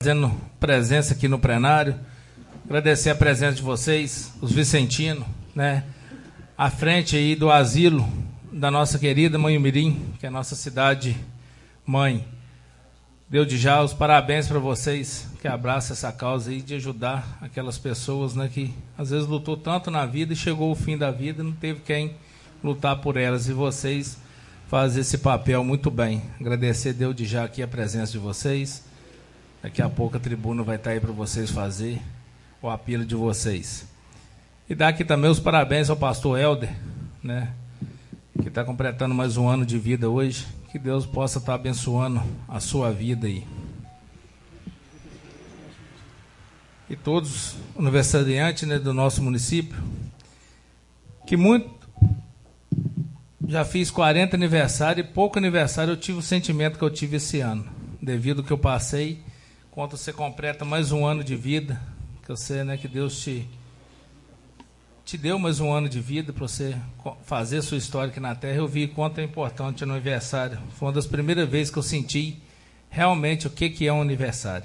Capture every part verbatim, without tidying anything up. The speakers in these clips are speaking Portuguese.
Fazendo presença aqui no plenário, agradecer a presença de vocês, os vicentinos, né, à frente aí do asilo da nossa querida Mãe Mirim, que é a nossa cidade mãe. Deu de já os parabéns para vocês que abraçam essa causa aí de ajudar aquelas pessoas, né, que às vezes lutou tanto na vida e chegou ao fim da vida, não teve quem lutar por elas, e vocês fazem esse papel muito bem. Agradecer, deu de já aqui a presença de vocês. Daqui a pouco a tribuna vai estar aí para vocês fazer o apelo de vocês. E dar aqui também os parabéns ao pastor Helder, né, que está completando mais um ano de vida hoje. Que Deus possa estar abençoando a sua vida aí. E todos os aniversariantes, né, do nosso município, que muito... Já fiz quarenta aniversários e pouco aniversário eu tive o sentimento que eu tive esse ano, devido ao que eu passei. Quando você completa mais um ano de vida, que eu sei, né, que Deus te, te deu mais um ano de vida para você fazer sua história aqui na Terra, eu vi quanto é importante no aniversário. Foi uma das primeiras vezes que eu senti realmente o que, que é um aniversário.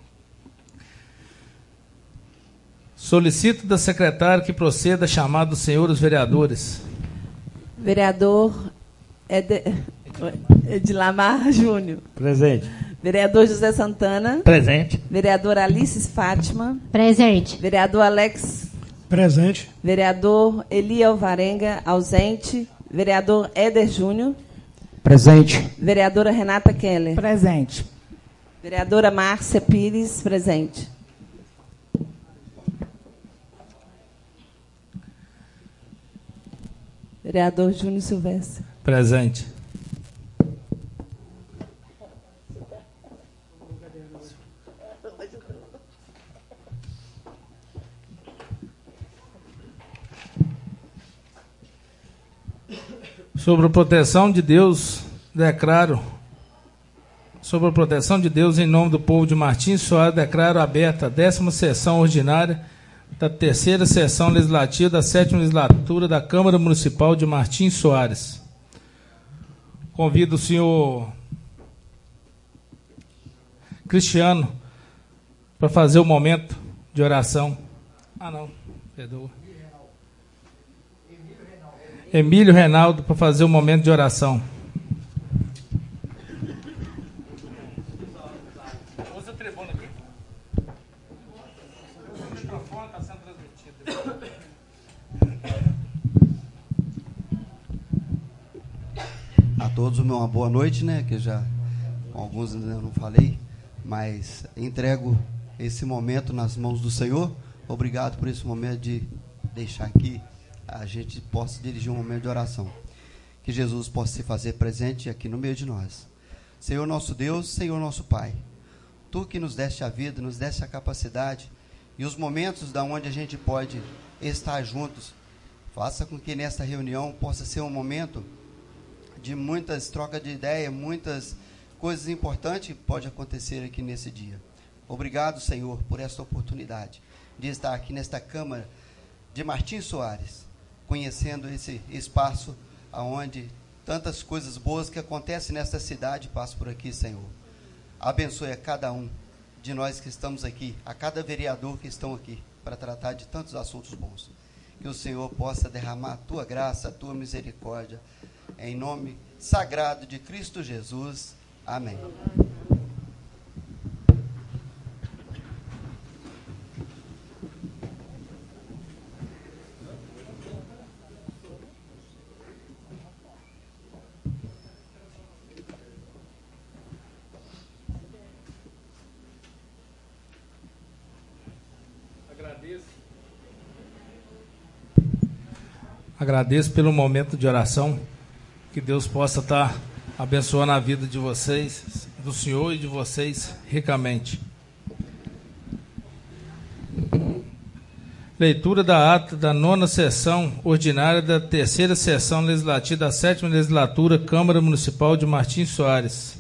Solicito da secretária que proceda a chamar dos senhores vereadores. Vereador Ed... Edilamar Júnior. Presente. Vereador José Santana. Presente. Vereadora Alice Fátima. Presente. Vereador Alex. Presente. Vereador Eli Alvarenga, ausente. Vereador Éder Júnior. Presente. Vereadora Renata Keller. Presente. Vereadora Márcia Pires, presente. Vereador Júnior Silvestre. Presente. Sobre a proteção de Deus, declaro, sobre a proteção de Deus em nome do povo de Martins Soares, declaro aberta a décima sessão ordinária da terceira sessão legislativa da sétima legislatura da Câmara Municipal de Martins Soares. Convido o senhor Cristiano para fazer o momento de oração. Ah, não, perdoa. Emílio Reinaldo, para fazer o momento de oração. Usa a tribuna aqui. O microfone está sendo transmitido. A todos uma boa noite, né? Que já alguns ainda não falei, mas entrego esse momento nas mãos do Senhor. Obrigado por esse momento de deixar aqui a gente possa dirigir um momento de oração. Que Jesus possa se fazer presente aqui no meio de nós. Senhor nosso Deus, Senhor nosso Pai, Tu que nos deste a vida, nos deste a capacidade e os momentos da onde a gente pode estar juntos, faça com que nesta reunião possa ser um momento de muitas trocas de ideia, muitas coisas importantes que pode acontecer aqui nesse dia. Obrigado, Senhor, por esta oportunidade de estar aqui nesta Câmara de Martins Soares, conhecendo esse espaço onde tantas coisas boas que acontecem nesta cidade passam por aqui, Senhor. Abençoe a cada um de nós que estamos aqui, a cada vereador que estão aqui, para tratar de tantos assuntos bons. Que o Senhor possa derramar a Tua graça, a Tua misericórdia, em nome sagrado de Cristo Jesus. Amém. Agradeço pelo momento de oração, que Deus possa estar abençoando a vida de vocês, do Senhor e de vocês ricamente. Leitura da ata da nona sessão ordinária da terceira sessão legislativa da sétima legislatura Câmara Municipal de Martins Soares.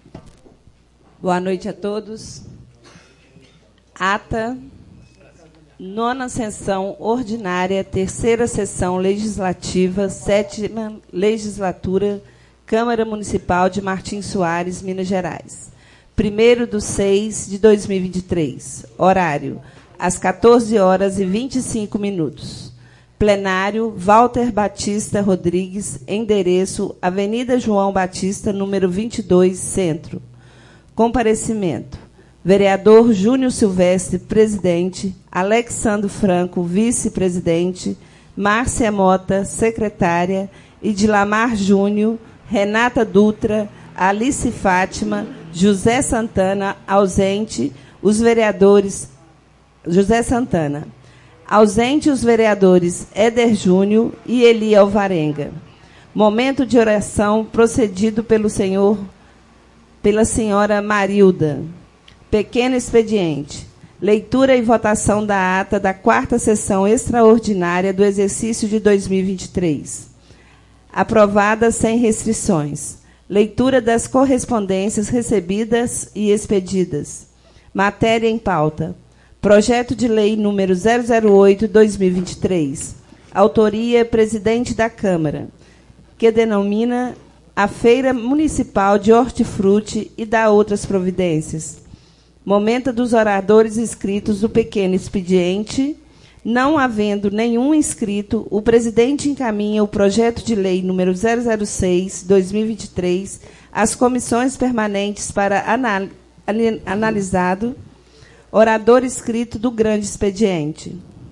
Boa noite a todos. Ata Nona sessão ordinária, terceira sessão legislativa, sétima legislatura, Câmara Municipal de Martins Soares, Minas Gerais. primeiro de seis de dois mil e vinte e três. Horário, às quatorze horas e vinte e cinco minutos. Plenário, Walter Batista Rodrigues, endereço, Avenida João Batista, número vinte e dois, Centro. Comparecimento. Vereador Júnior Silvestre, presidente, Alexandre Franco, vice-presidente, Márcia Mota, secretária, Idilamar Júnior, Renata Dutra, Alice Fátima, José Santana, ausente, os vereadores... José Santana. Ausente os vereadores Éder Júnior e Eli Alvarenga. Momento de oração procedido pelo senhor, pela senhora Marilda. Pequeno expediente. Leitura e votação da ata da quarta sessão extraordinária do exercício de dois mil e vinte e três. Aprovada sem restrições. Leitura das correspondências recebidas e expedidas. Matéria em pauta. Projeto de lei número zero zero oito barra dois mil e vinte e três. Autoria, presidente da Câmara, que denomina a Feira Municipal de Hortifruti e dá outras providências. Momento dos oradores inscritos do pequeno expediente. Não havendo nenhum inscrito, o presidente encaminha o projeto de lei número zero zero seis barra dois mil e vinte e três às comissões permanentes para anal- analisado. Orador inscrito do grande expediente.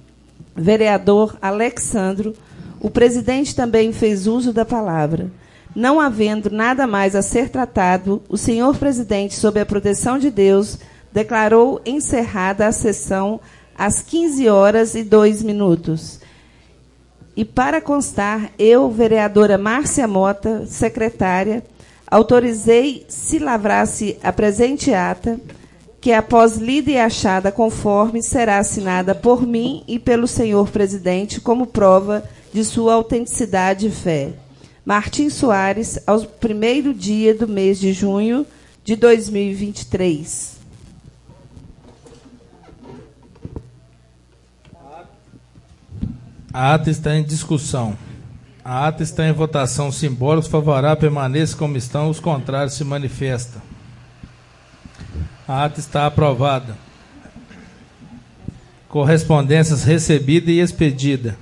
Vereador Alexandro, o presidente também fez uso da palavra. Não havendo nada mais a ser tratado, o senhor presidente, sob a proteção de Deus, declarou encerrada a sessão às quinze horas e dois minutos. E, para constar, eu, vereadora Márcia Mota, secretária, autorizei, se lavrasse a presente ata, que, após lida e achada conforme, será assinada por mim e pelo senhor presidente como prova de sua autenticidade e fé. Martins Soares, ao primeiro dia do mês de junho de dois mil e vinte e três. A ata está em discussão. A ata está em votação simbólica. Os favoráveis permaneçam como estão, os contrários se manifestam. A ata está aprovada. Correspondências recebida e expedida.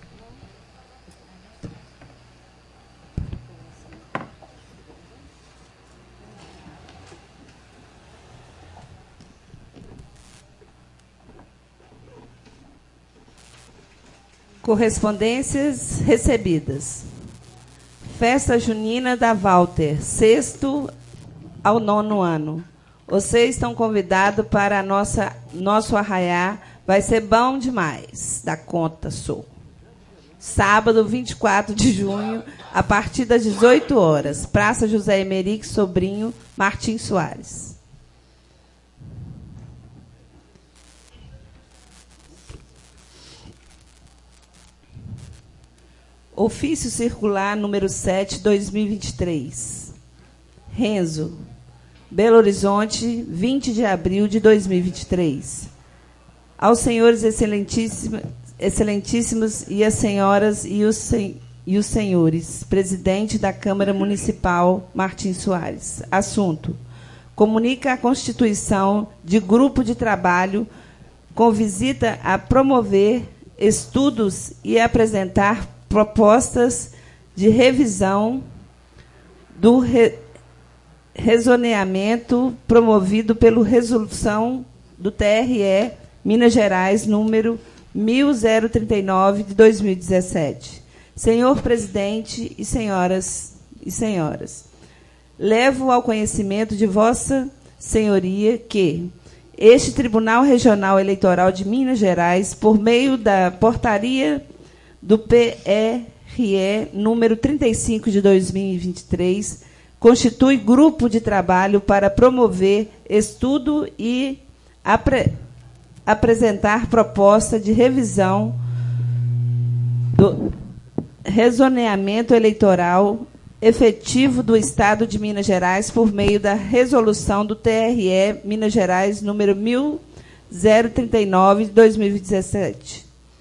Correspondências recebidas. Festa junina da Walter, sexto ao nono ano. Vocês estão convidados para a nossa, nosso arraiá. Vai ser bom demais, da conta, sou. Sábado, vinte e quatro de junho, a partir das dezoito horas. Praça José Emerick Sobrinho, Martins Soares. Ofício circular número sete, dois mil e vinte e três. Renzo, Belo Horizonte, vinte de abril de dois mil e vinte e três. Aos senhores excelentíssimos, excelentíssimos e as senhoras e os, sen, e os senhores, presidente da Câmara Municipal Martins Soares. Assunto: comunica a constituição de grupo de trabalho com visita a promover estudos e apresentar propostas de revisão do re, rezoneamento promovido pela resolução do T R E Minas Gerais, número mil trinta e nove, de dois mil e dezessete. Senhor presidente e senhoras e senhoras, levo ao conhecimento de vossa senhoria que este Tribunal Regional Eleitoral de Minas Gerais, por meio da portaria do P R E número trinta e cinco de dois mil e vinte e três, constitui grupo de trabalho para promover estudo e apre, apresentar proposta de revisão do rezoneamento eleitoral efetivo do Estado de Minas Gerais por meio da resolução do T R E Minas Gerais número mil zero trinta e nove de dois mil e dezessete.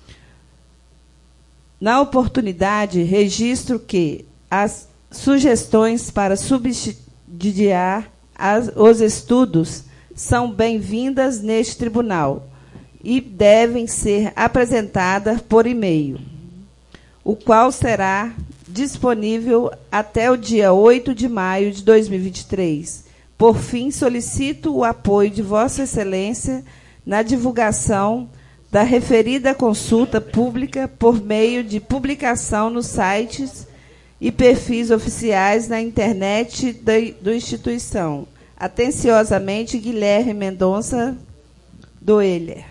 Na oportunidade, registro que as sugestões para subsidiar as, os estudos são bem-vindas neste tribunal e devem ser apresentadas por e-mail, o qual será disponível até o dia oito de maio de dois mil e vinte e três. Por fim, solicito o apoio de Vossa Excelência na divulgação da referida consulta pública por meio de publicação nos sites e perfis oficiais na internet da do instituição. Atenciosamente, Guilherme Mendonça Doeller,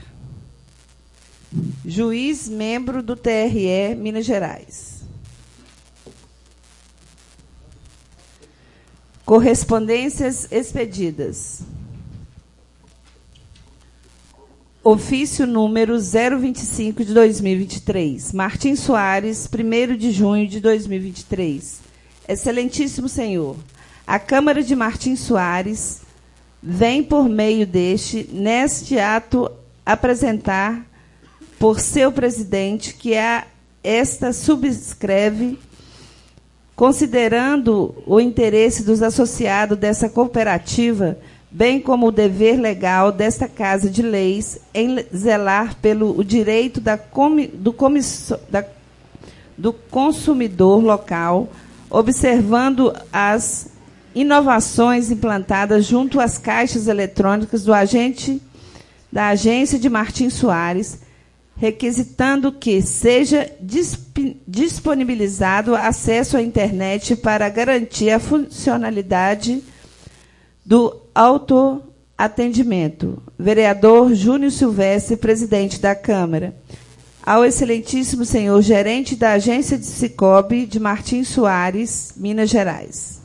juiz, membro do T R E, Minas Gerais. Correspondências expedidas. Ofício número zero vinte e cinco de dois mil e vinte e três. Martim Soares, primeiro de junho de dois mil e vinte e três. Excelentíssimo senhor, a Câmara de Martim Soares vem, por meio deste, neste ato, apresentar por seu presidente que a, esta subscreve, considerando o interesse dos associados dessa cooperativa, bem como o dever legal desta Casa de Leis em zelar pelo o direito da comi, do, comisso, da, do consumidor local, observando as inovações implantadas junto às caixas eletrônicas do agente da agência de Martim Soares, requisitando que seja disponibilizado acesso à internet para garantir a funcionalidade do autoatendimento. Vereador Júnior Silvestre, presidente da Câmara. Ao excelentíssimo senhor gerente da agência de Sicobi de Martim Soares, Minas Gerais.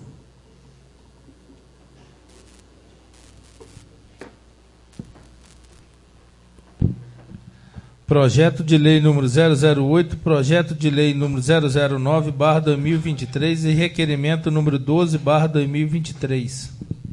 Projeto de lei número zero zero oito, projeto de lei número zero zero nove barra dois mil e vinte e três e requerimento número doze barra dois mil e vinte e três.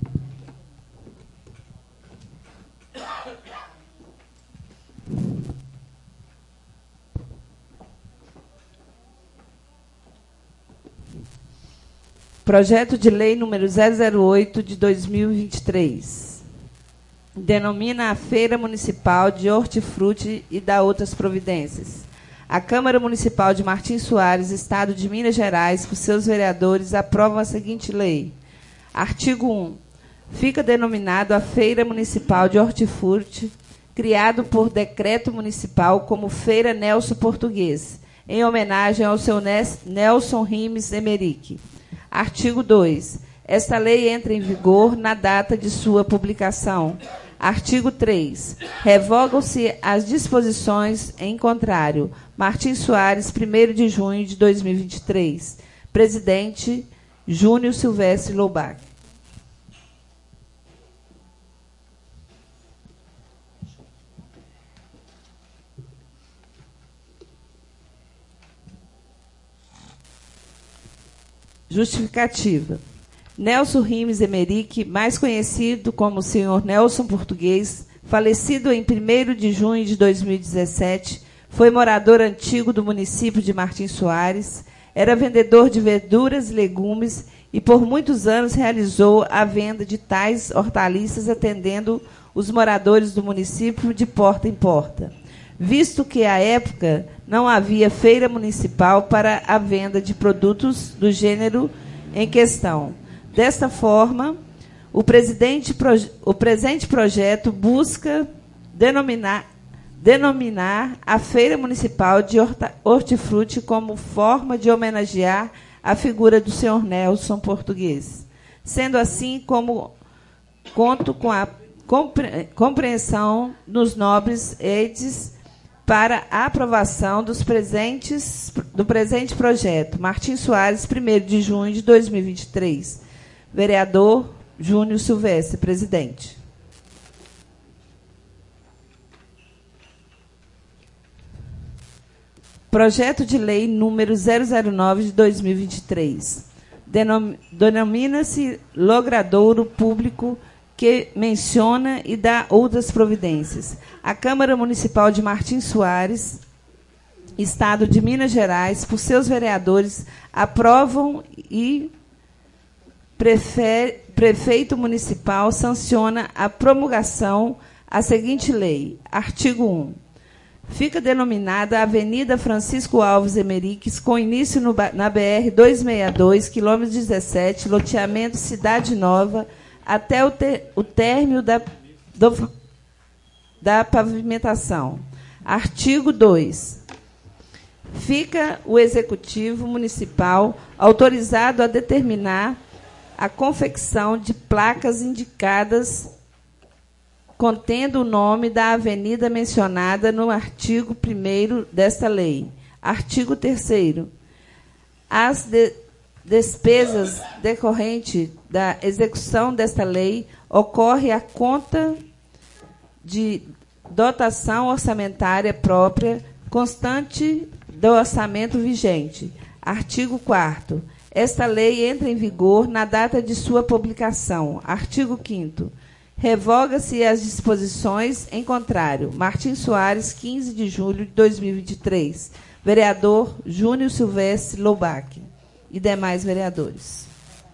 Projeto de lei número zero zero oito de dois mil e vinte e três. Denomina a Feira Municipal de Hortifruti e dá outras providências. A Câmara Municipal de Martim Soares, Estado de Minas Gerais, por seus vereadores, aprovam a seguinte lei. Artigo um. Fica denominado a Feira Municipal de Hortifruti, criado por decreto municipal como Feira Nelson Português, em homenagem ao seu Nelson Rimes Emerick. Artigo dois. Esta lei entra em vigor na data de sua publicação. Artigo três. Revogam-se as disposições em contrário. Martim Soares, primeiro de junho de dois mil e vinte e três. Presidente Júnior Silvestre Loubach. Justificativa. Nelson Rimes Emerick, mais conhecido como senhor Nelson Português, falecido em primeiro de junho de dois mil e dezessete, foi morador antigo do município de Martim Soares, era vendedor de verduras e legumes e por muitos anos realizou a venda de tais hortaliças atendendo os moradores do município de porta em porta, visto que, à época, não havia feira municipal para a venda de produtos do gênero em questão. Desta forma, o, presidente, o presente projeto busca denominar, denominar a Feira Municipal de Hortifruti como forma de homenagear a figura do senhor Nelson Português. Sendo assim, como conto com a compreensão dos nobres edes para a aprovação dos presentes, do presente projeto. Martim Soares, primeiro de junho de dois mil e vinte e três. Vereador Júnior Silvestre, presidente. Projeto de lei número zero zero nove de dois mil e vinte e três. Denomina-se logradouro público que menciona e dá outras providências. A Câmara Municipal de Martins Soares, Estado de Minas Gerais, por seus vereadores, aprovam e prefe- prefeito municipal sanciona a promulgação a seguinte lei. Artigo um. Fica denominada Avenida Francisco Alves Emeriques, com início no, na B R duzentos e sessenta e dois, quilômetro dezessete, loteamento Cidade Nova, até o, ter, o término da, do, da pavimentação. Artigo dois. Fica o Executivo Municipal autorizado a determinar a confecção de placas indicadas contendo o nome da avenida mencionada no artigo primeiro desta lei. Artigo terceiro. As de, despesas decorrentes da execução desta lei ocorre à conta de dotação orçamentária própria constante do orçamento vigente. Artigo quarto. Esta lei entra em vigor na data de sua publicação. Artigo quinto. Revoga-se as disposições em contrário. Martins Soares, quinze de julho de dois mil e vinte e três. Vereador Júnior Silvestre Loubach e demais vereadores.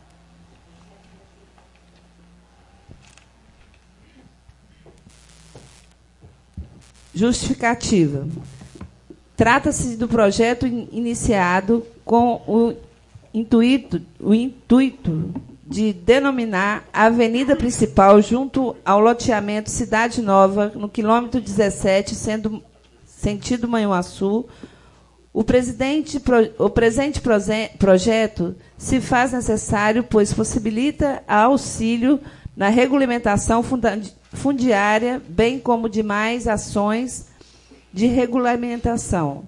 Justificativa. Trata-se do projeto iniciado com o intuito, o intuito de denominar a avenida principal junto ao loteamento Cidade Nova, no quilômetro dezessete, sendo sentido Manhuaçu. O, presidente, o presente projeto se faz necessário, pois possibilita auxílio na regulamentação fundiária, bem como demais ações de regulamentação.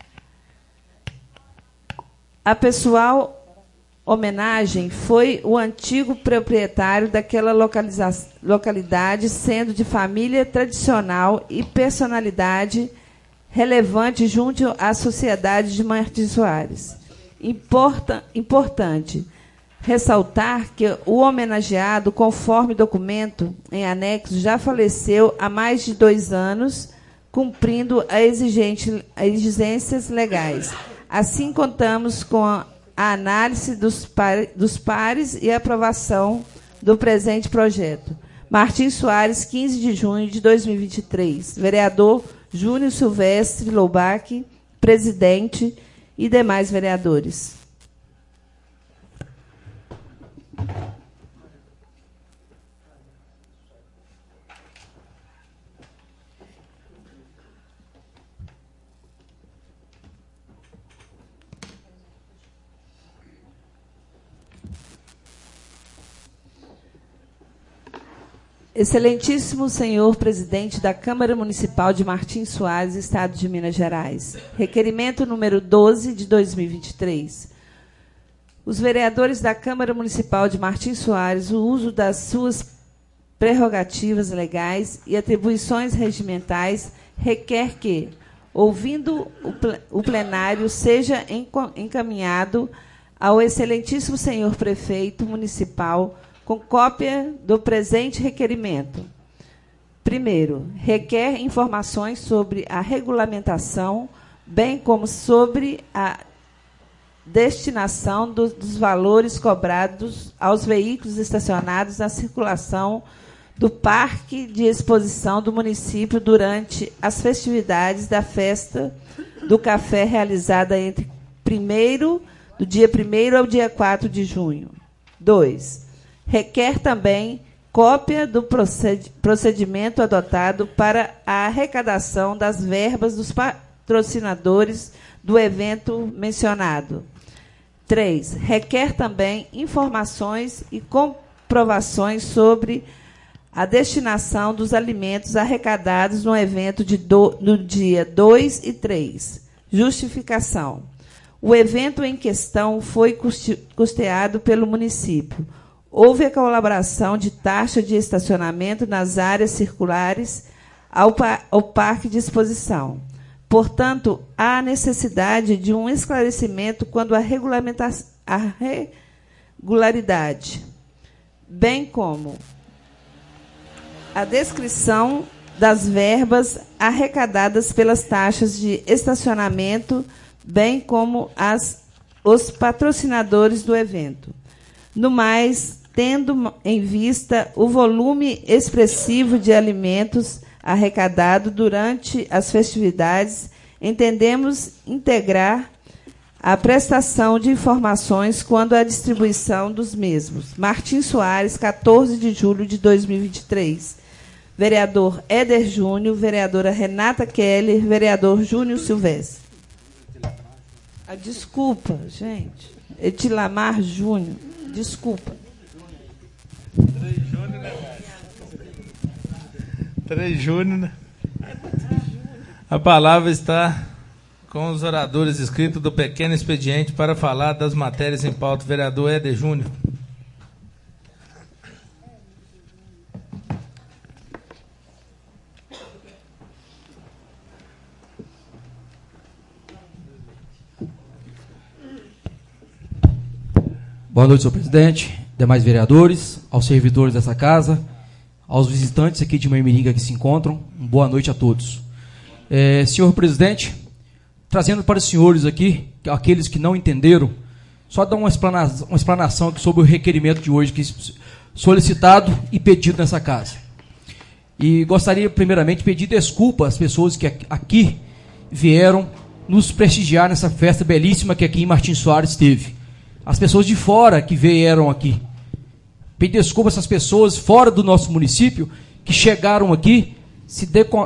A pessoal homenagem foi o antigo proprietário daquela localidade, sendo de família tradicional e personalidade relevante junto à sociedade de Martins Soares. Importa, importante ressaltar que o homenageado, conforme documento em anexo, já faleceu há mais de dois anos, cumprindo as exigências legais. Assim, contamos com a a análise dos, par, dos pares e a aprovação do presente projeto. Martins Soares, quinze de junho de dois mil e vinte e três. Vereador Júnior Silvestre Loubach, presidente e demais vereadores. Excelentíssimo senhor presidente da Câmara Municipal de Martins Soares, Estado de Minas Gerais. Requerimento número doze de dois mil e vinte e três. Os vereadores da Câmara Municipal de Martins Soares, o uso das suas prerrogativas legais e atribuições regimentais, requer que, ouvindo o plenário, seja encaminhado ao excelentíssimo senhor prefeito municipal com cópia do presente requerimento. Primeiro, requer informações sobre a regulamentação, bem como sobre a destinação do, dos valores cobrados aos veículos estacionados na circulação do Parque de Exposição do município durante as festividades da Festa do Café, realizada entre primeiro, do dia primeiro ao dia quatro de junho. Dois. Requer também cópia do procedimento adotado para a arrecadação das verbas dos patrocinadores do evento mencionado. Três. Requer também informações e comprovações sobre a destinação dos alimentos arrecadados no evento de do, no dia dois e três. Justificação. O evento em questão foi custeado pelo município. Houve a colaboração de taxa de estacionamento nas áreas circulares ao, ao Parque de Exposição. Portanto, há necessidade de um esclarecimento quanto à regulamentação, à regularidade, bem como a descrição das verbas arrecadadas pelas taxas de estacionamento, bem como as, os patrocinadores do evento. No mais, tendo em vista o volume expressivo de alimentos arrecadado durante as festividades, entendemos integrar a prestação de informações quando à distribuição dos mesmos. Martim Soares, quatorze de julho de dois mil e vinte e três. Vereador Éder Júnior, vereadora Renata Keller, vereador Júnior Silvestre. Ah, desculpa, gente. Etilamar Júnior. Desculpa. Três Júnior, né? Três Júnior, né? A palavra está com os oradores inscritos do pequeno expediente para falar das matérias em pauta. Vereador Éder Júnior. Boa noite, senhor presidente, demais vereadores, aos servidores dessa casa, aos visitantes aqui de Moimiringa que se encontram. Boa noite a todos. É, senhor presidente, trazendo para os senhores aqui, aqueles que não entenderam, só dar uma explanação, uma explanação aqui sobre o requerimento de hoje, que solicitado e pedido nessa casa. E gostaria, primeiramente, de pedir desculpa às pessoas que aqui vieram nos prestigiar nessa festa belíssima que aqui em Martim Soares teve. As pessoas de fora que vieram aqui. Pedir desculpa a essas pessoas fora do nosso município que chegaram aqui, se, deco...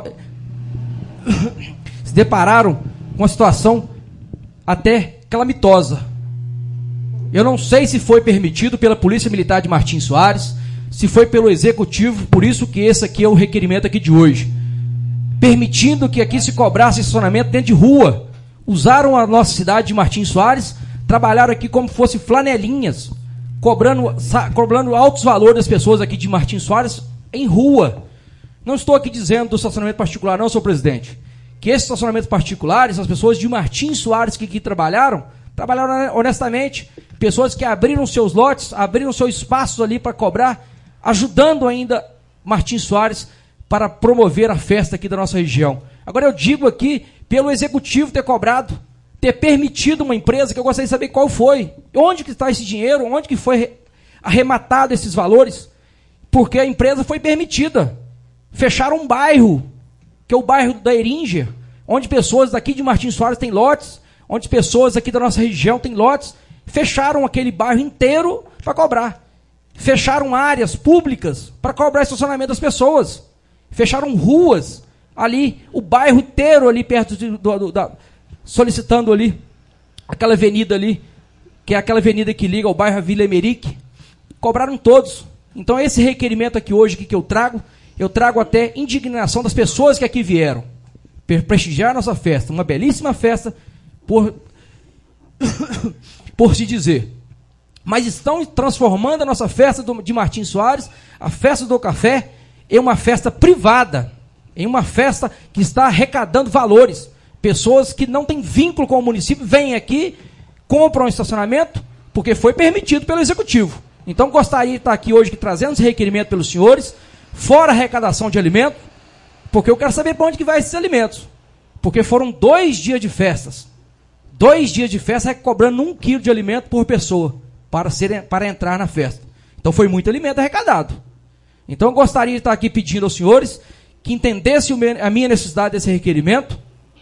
se depararam com uma situação até calamitosa. Eu não sei se foi permitido pela Polícia Militar de Martim Soares, se foi pelo Executivo, por isso que esse aqui é o requerimento aqui de hoje. Permitindo que aqui se cobrasse estacionamento dentro de rua. Usaram a nossa cidade de Martim Soares, trabalharam aqui como fosse flanelinhas, cobrando, cobrando altos valores das pessoas aqui de Martim Soares em rua. Não estou aqui dizendo do estacionamento particular, não, senhor presidente. Que esses estacionamentos particulares, as pessoas de Martim Soares que aqui trabalharam, trabalharam honestamente. Pessoas que abriram seus lotes, abriram seus espaços ali para cobrar, ajudando ainda Martim Soares para promover a festa aqui da nossa região. Agora eu digo aqui, pelo Executivo ter cobrado, ter permitido uma empresa, que eu gostaria de saber qual foi, onde que está esse dinheiro, onde que foi arrematado esses valores, porque a empresa foi permitida. Fecharam um bairro, que é o bairro da Eringia, onde pessoas daqui de Martim Soares têm lotes, onde pessoas aqui da nossa região têm lotes, fecharam aquele bairro inteiro para cobrar. Fecharam áreas públicas para cobrar estacionamento das pessoas. Fecharam ruas ali, o bairro inteiro ali perto de, do, do, da... solicitando ali, aquela avenida ali, que é aquela avenida que liga ao bairro Vila Emerick, cobraram todos. Então esse requerimento aqui hoje que, que eu trago, eu trago até indignação das pessoas que aqui vieram, prestigiar nossa festa, uma belíssima festa, por, por se dizer. Mas estão transformando a nossa festa do, de Martim Soares, a festa do café, em uma festa privada, em uma festa que está arrecadando valores. Pessoas que não têm vínculo com o município vêm aqui, compram um estacionamento, porque foi permitido pelo Executivo. Então, gostaria de estar aqui hoje trazendo esse requerimento pelos senhores, fora a arrecadação de alimentos, porque eu quero saber para onde que vai esses alimentos. Porque foram dois dias de festas. Dois dias de festa cobrando um quilo de alimento por pessoa, para, ser, para entrar na festa. Então, foi muito alimento arrecadado. Então, eu gostaria de estar aqui pedindo aos senhores que entendessem a minha necessidade desse requerimento,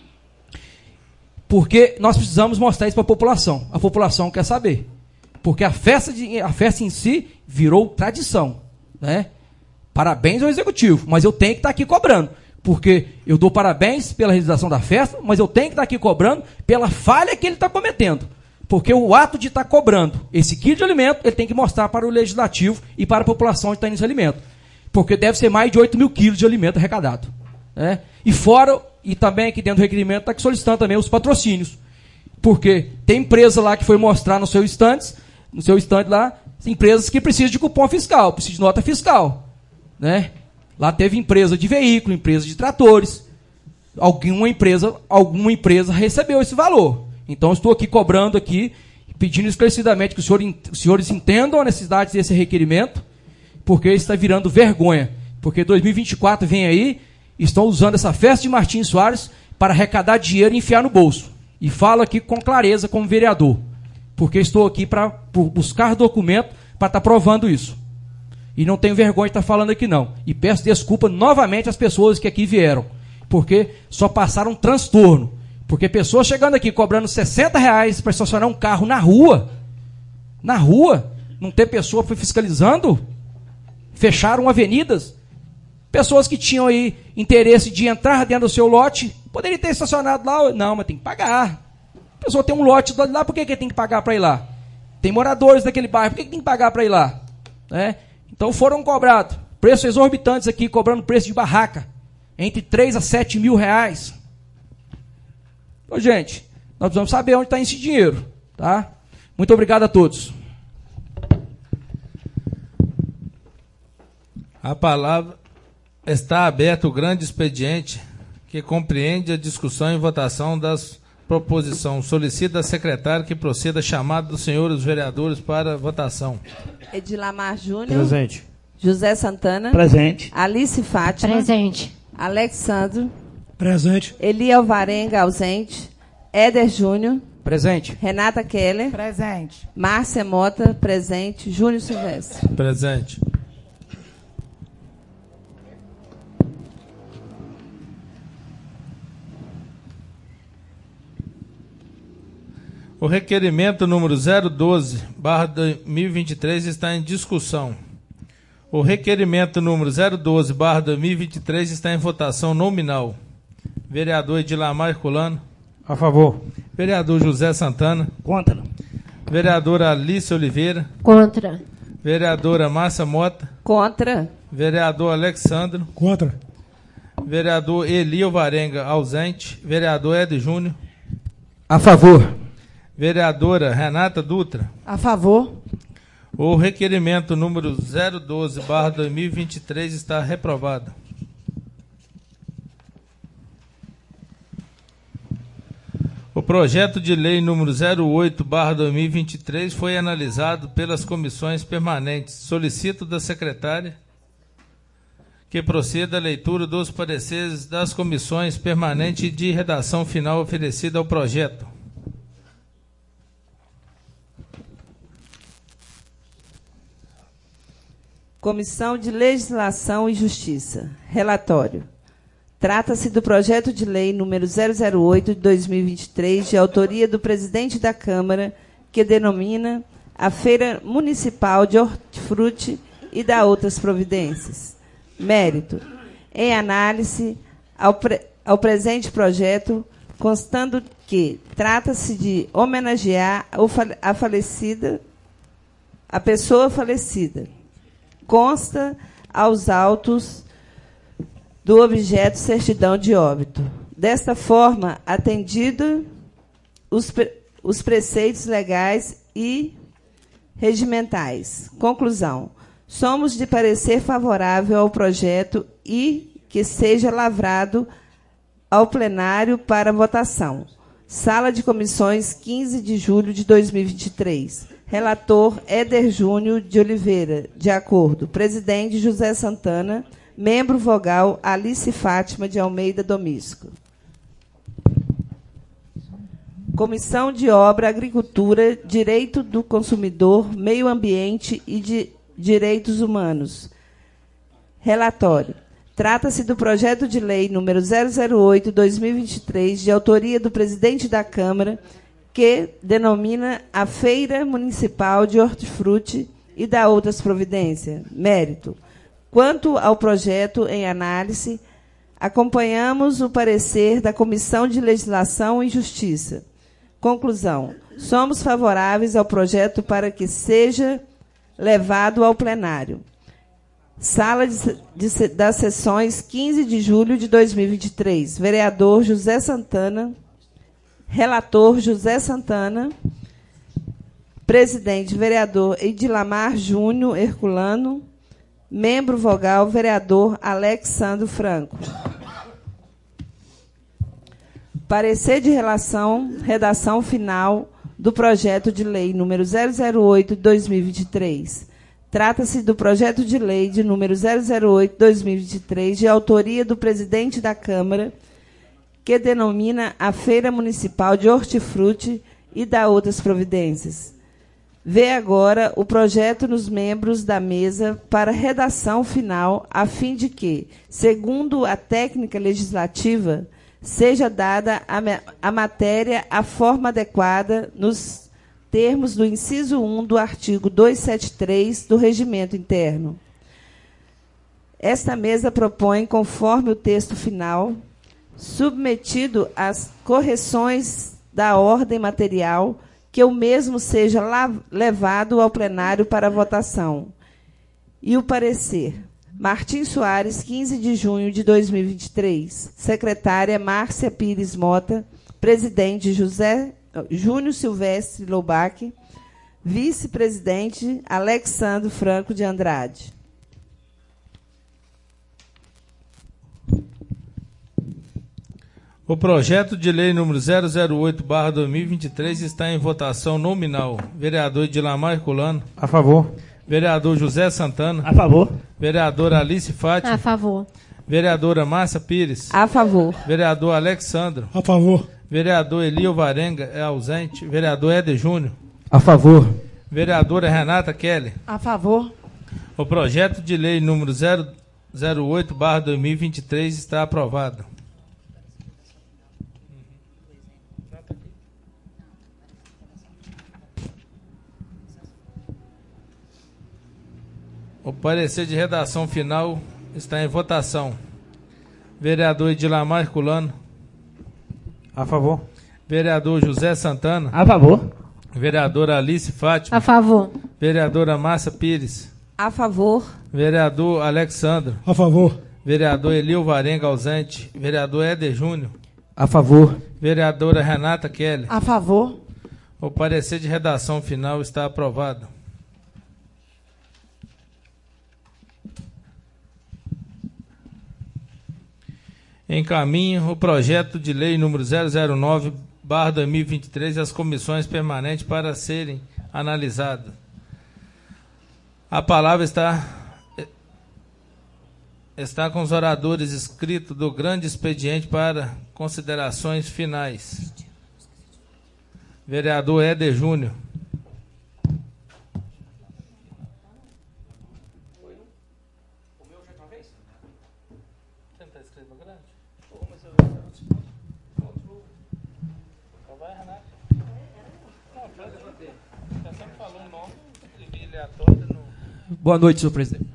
porque nós precisamos mostrar isso para a população. A população quer saber. Porque a festa, de, a festa em si virou tradição. Né? Parabéns ao Executivo, mas eu tenho que estar aqui cobrando. Porque eu dou parabéns pela realização da festa, mas eu tenho que estar aqui cobrando pela falha que ele está cometendo. Porque o ato de estar cobrando esse quilo de alimento, ele tem que mostrar para o Legislativo e para a população de estar nesse alimento. Porque deve ser mais de oito mil quilos de alimento arrecadado. Né? E fora... E também aqui dentro do requerimento está solicitando também os patrocínios. Porque tem empresa lá que foi mostrar no seu estande, no seu estande lá, empresas que precisam de cupom fiscal, precisam de nota fiscal. Né? Lá teve empresa de veículo, empresa de tratores. Alguma empresa, alguma empresa recebeu esse valor. Então estou aqui cobrando aqui, pedindo esclarecidamente que os senhores, os senhores entendam a necessidade desse requerimento, porque está virando vergonha. Porque dois mil e vinte e quatro vem aí, estão usando essa festa de Martins Soares para arrecadar dinheiro e enfiar no bolso. E falo aqui com clareza como vereador, porque estou aqui para buscar documento para estar provando isso. E não tenho vergonha de estar falando aqui não. E peço desculpa novamente às pessoas que aqui vieram, porque só passaram um transtorno. Porque pessoas chegando aqui cobrando sessenta reais para estacionar um carro na rua, na rua, não ter pessoa fiscalizando, fecharam avenidas. Pessoas que tinham aí interesse de entrar dentro do seu lote, poderiam ter estacionado lá. Não, mas tem que pagar. A pessoa tem um lote lá, por que, que tem que pagar para ir lá? Tem moradores daquele bairro, por que, que tem que pagar para ir lá? Né? Então foram cobrados preços exorbitantes aqui, cobrando preço de barraca, entre três a sete mil reais. Então, gente, nós precisamos saber onde está esse dinheiro. Tá? Muito obrigado a todos. A palavra... Está aberto o grande expediente que compreende a discussão e votação das proposições. Solicita a secretária que proceda a chamada dos senhores vereadores para votação. Edilamar Júnior. Presente. José Santana. Presente. Alice Fátima. Presente. Alexandro. Presente. Eli Alvarenga, ausente. Éder Júnior. Presente. Renata Keller. Presente. Márcia Mota. Presente. Júnior Silvestre. Presente. O requerimento número zero doze barra dois mil e vinte e três está em discussão. O requerimento número zero doze barra dois mil e vinte e três está em votação nominal. Vereador Edilamar Herculano. A favor. Vereador José Santana. Contra. Vereadora Alice Oliveira. Contra. Vereadora Márcia Mota. Contra. Vereador Alexandro. Contra. Vereador Eli Alvarenga, ausente. Vereador Ed Júnior. A favor. Vereadora Renata Dutra. A favor. O requerimento número zero doze barra dois mil e vinte e três está reprovado. O projeto de lei número zero oito barra dois mil e vinte e três foi analisado pelas comissões permanentes. Solicito da secretária que proceda a leitura dos pareceres das comissões permanentes e de redação final oferecida ao projeto. Comissão de Legislação e Justiça. Relatório. Trata-se do projeto de lei número zero zero oito de dois mil e vinte e três, de autoria do presidente da Câmara, que denomina a Feira Municipal de Hortifruti e dá outras providências. Mérito. Em análise ao, pre, ao presente projeto, constando que trata-se de homenagear a falecida, a pessoa falecida. Consta aos autos do objeto certidão de óbito. Desta forma, atendido os, pre, os preceitos legais e regimentais. Conclusão. Somos de parecer favorável ao projeto e que seja lavrado ao plenário para votação. Sala de Comissões, quinze de julho de dois mil e vinte e três. Relator Éder Júnior de Oliveira. De acordo. Presidente José Santana. Membro vogal Alice Fátima de Almeida Domísco. Comissão de Obra, Agricultura, Direito do Consumidor, Meio Ambiente e de Direitos Humanos. Relatório. Trata-se do projeto de lei número zero zero oito barra dois mil e vinte e três, de autoria do presidente da Câmara, que denomina a Feira Municipal de Hortifruti e dá outras providências. Mérito. Quanto ao projeto em análise, acompanhamos o parecer da Comissão de Legislação e Justiça. Conclusão. Somos favoráveis ao projeto para que seja levado ao plenário. Sala de, de, das sessões, quinze de julho de dois mil e vinte e três. Vereador José Santana. Relator José Santana. Presidente, vereador Edilamar Júnior Herculano. Membro vogal, vereador Alexandro Franco. Parecer de relação, redação final do projeto de lei número zero zero oito de dois mil e vinte e três. Trata-se do projeto de lei de número zero zero oito barra dois mil e vinte e três, de autoria do presidente da Câmara, que denomina a Feira Municipal de Hortifruti e dá outras providências. Vê agora o projeto nos membros da mesa para redação final, a fim de que, segundo a técnica legislativa, seja dada a, a matéria a forma adequada nos termos do inciso um do artigo duzentos e setenta e três do Regimento Interno. Esta mesa propõe, conforme o texto final, submetido às correções da ordem material, que o mesmo seja levado ao plenário para votação. E o parecer. Martim Soares, quinze de junho de dois mil e vinte e três. Secretária Márcia Pires Mota. Presidente José Júnior Silvestre Loubach. Vice-presidente Alexandre Franco de Andrade. O projeto de lei número zero zero oito barra dois mil e vinte e três está em votação nominal. Vereador Edilamar Herculano. A favor. Vereador José Santana. A favor. Vereadora Alice Fátima. A favor. Vereadora Márcia Pires. A favor. Vereador Alexandro. A favor. Vereador Elio Varenga é ausente. Vereador Éder Júnior. A favor. Vereadora Renata Kelly. A favor. O projeto de lei número zero zero oito barra dois mil e vinte e três está aprovado. O parecer de redação final está em votação. Vereador Edilamar Herculano. A favor. Vereador José Santana. A favor. Vereadora Alice Fátima. A favor. Vereadora Márcia Pires. A favor. Vereador Alexandro. A favor. Vereador Elio Varenga ausente. Vereador Éder Júnior. A favor. Vereadora Renata Kelly. A favor. O parecer de redação final está aprovado. Encaminho o projeto de lei número zero zero nove barra dois mil e vinte e três às comissões permanentes para serem analisadas. A palavra está, está com os oradores inscritos do grande expediente para considerações finais. Vereador Éder Júnior. Boa noite, senhor presidente.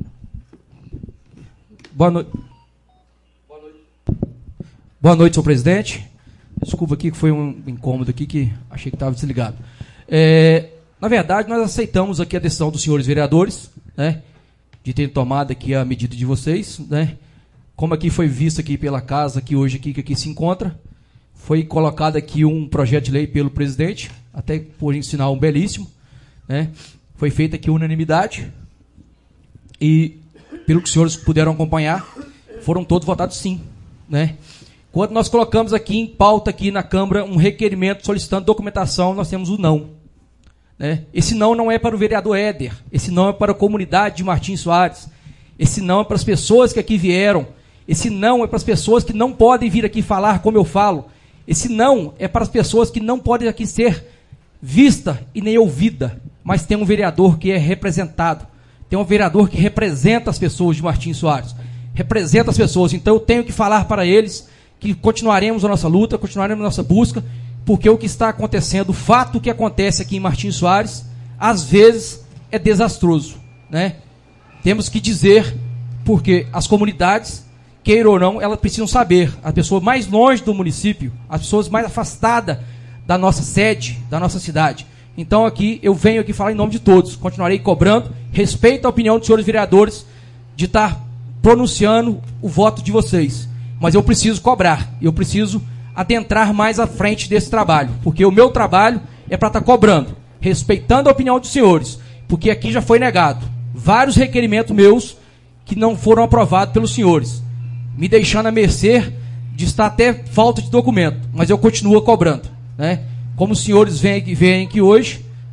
Boa noite. Boa noite. Boa noite, senhor presidente. Desculpa aqui que foi um incômodo aqui que achei que estava desligado. É, na verdade, nós aceitamos aqui a decisão dos senhores vereadores, né, de terem tomado aqui a medida de vocês, né. Como aqui foi visto aqui pela casa que hoje aqui, que aqui se encontra, foi colocado aqui um projeto de lei pelo presidente, até por ensinar um belíssimo, né. Foi feita aqui unanimidade e, pelo que os senhores puderam acompanhar, foram todos votados sim, né? Quando nós colocamos aqui em pauta aqui na Câmara um requerimento solicitando documentação, nós temos o não, né? Esse não não é para o vereador Éder, esse não é para a comunidade de Martim Soares, esse não é para as pessoas que aqui vieram, esse não é para as pessoas que não podem vir aqui falar como eu falo, esse não é para as pessoas que não podem aqui ser vista e nem ouvida, mas tem um vereador que é representado, tem um vereador que representa as pessoas de Martim Soares, representa as pessoas, então eu tenho que falar para eles que continuaremos a nossa luta, continuaremos a nossa busca, porque o que está acontecendo, o fato que acontece aqui em Martim Soares, às vezes é desastroso, né? Temos que dizer, porque as comunidades, queira ou não, elas precisam saber, as pessoas mais longe do município, as pessoas mais afastadas da nossa sede, da nossa cidade. Então aqui, eu venho aqui falar em nome de todos, continuarei cobrando, respeito a opinião dos senhores vereadores de estar pronunciando o voto de vocês, mas eu preciso cobrar, eu preciso adentrar mais à frente desse trabalho, porque o meu trabalho é para estar cobrando, respeitando a opinião dos senhores, porque aqui já foi negado vários requerimentos meus que não foram aprovados pelos senhores, me deixando à mercê de estar até falta de documento, mas eu continuo cobrando, né? Como os senhores veem, veem aqui hoje,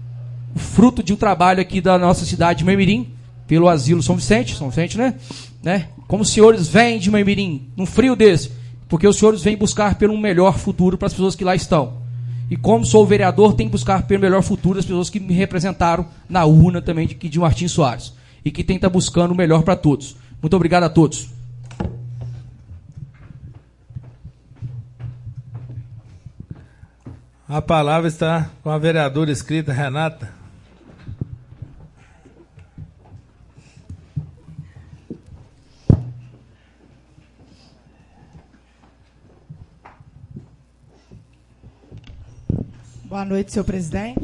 fruto de um trabalho aqui da nossa cidade de Mãemirim, pelo Asilo São Vicente, São Vicente, né? né? Como os senhores vêm de Mãemirim, num frio desse, porque os senhores vêm buscar pelo um melhor futuro para as pessoas que lá estão. E como sou vereador, tenho que buscar pelo melhor futuro das pessoas que me representaram na urna também de, de Martins Soares. E que tem que estar buscando o melhor para todos. Muito obrigado a todos. A palavra está com a vereadora inscrita, Renata. Boa noite, senhor presidente.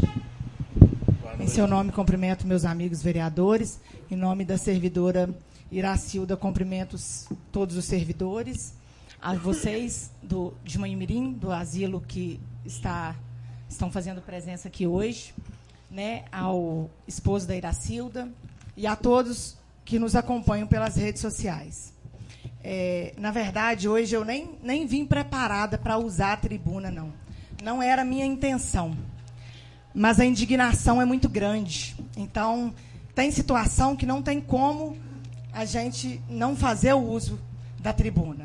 Boa noite. Em seu nome, cumprimento meus amigos vereadores. Em nome da servidora Iracilda, cumprimento todos os servidores. A vocês do, de Mãemirim, do asilo que está, estão fazendo presença aqui hoje, né, ao esposo da Iracilda e a todos que nos acompanham pelas redes sociais. É, na verdade, hoje eu nem, nem vim preparada para usar a tribuna, não. Não era a minha intenção, mas a indignação é muito grande. Então, tem situação que não tem como a gente não fazer o uso da tribuna.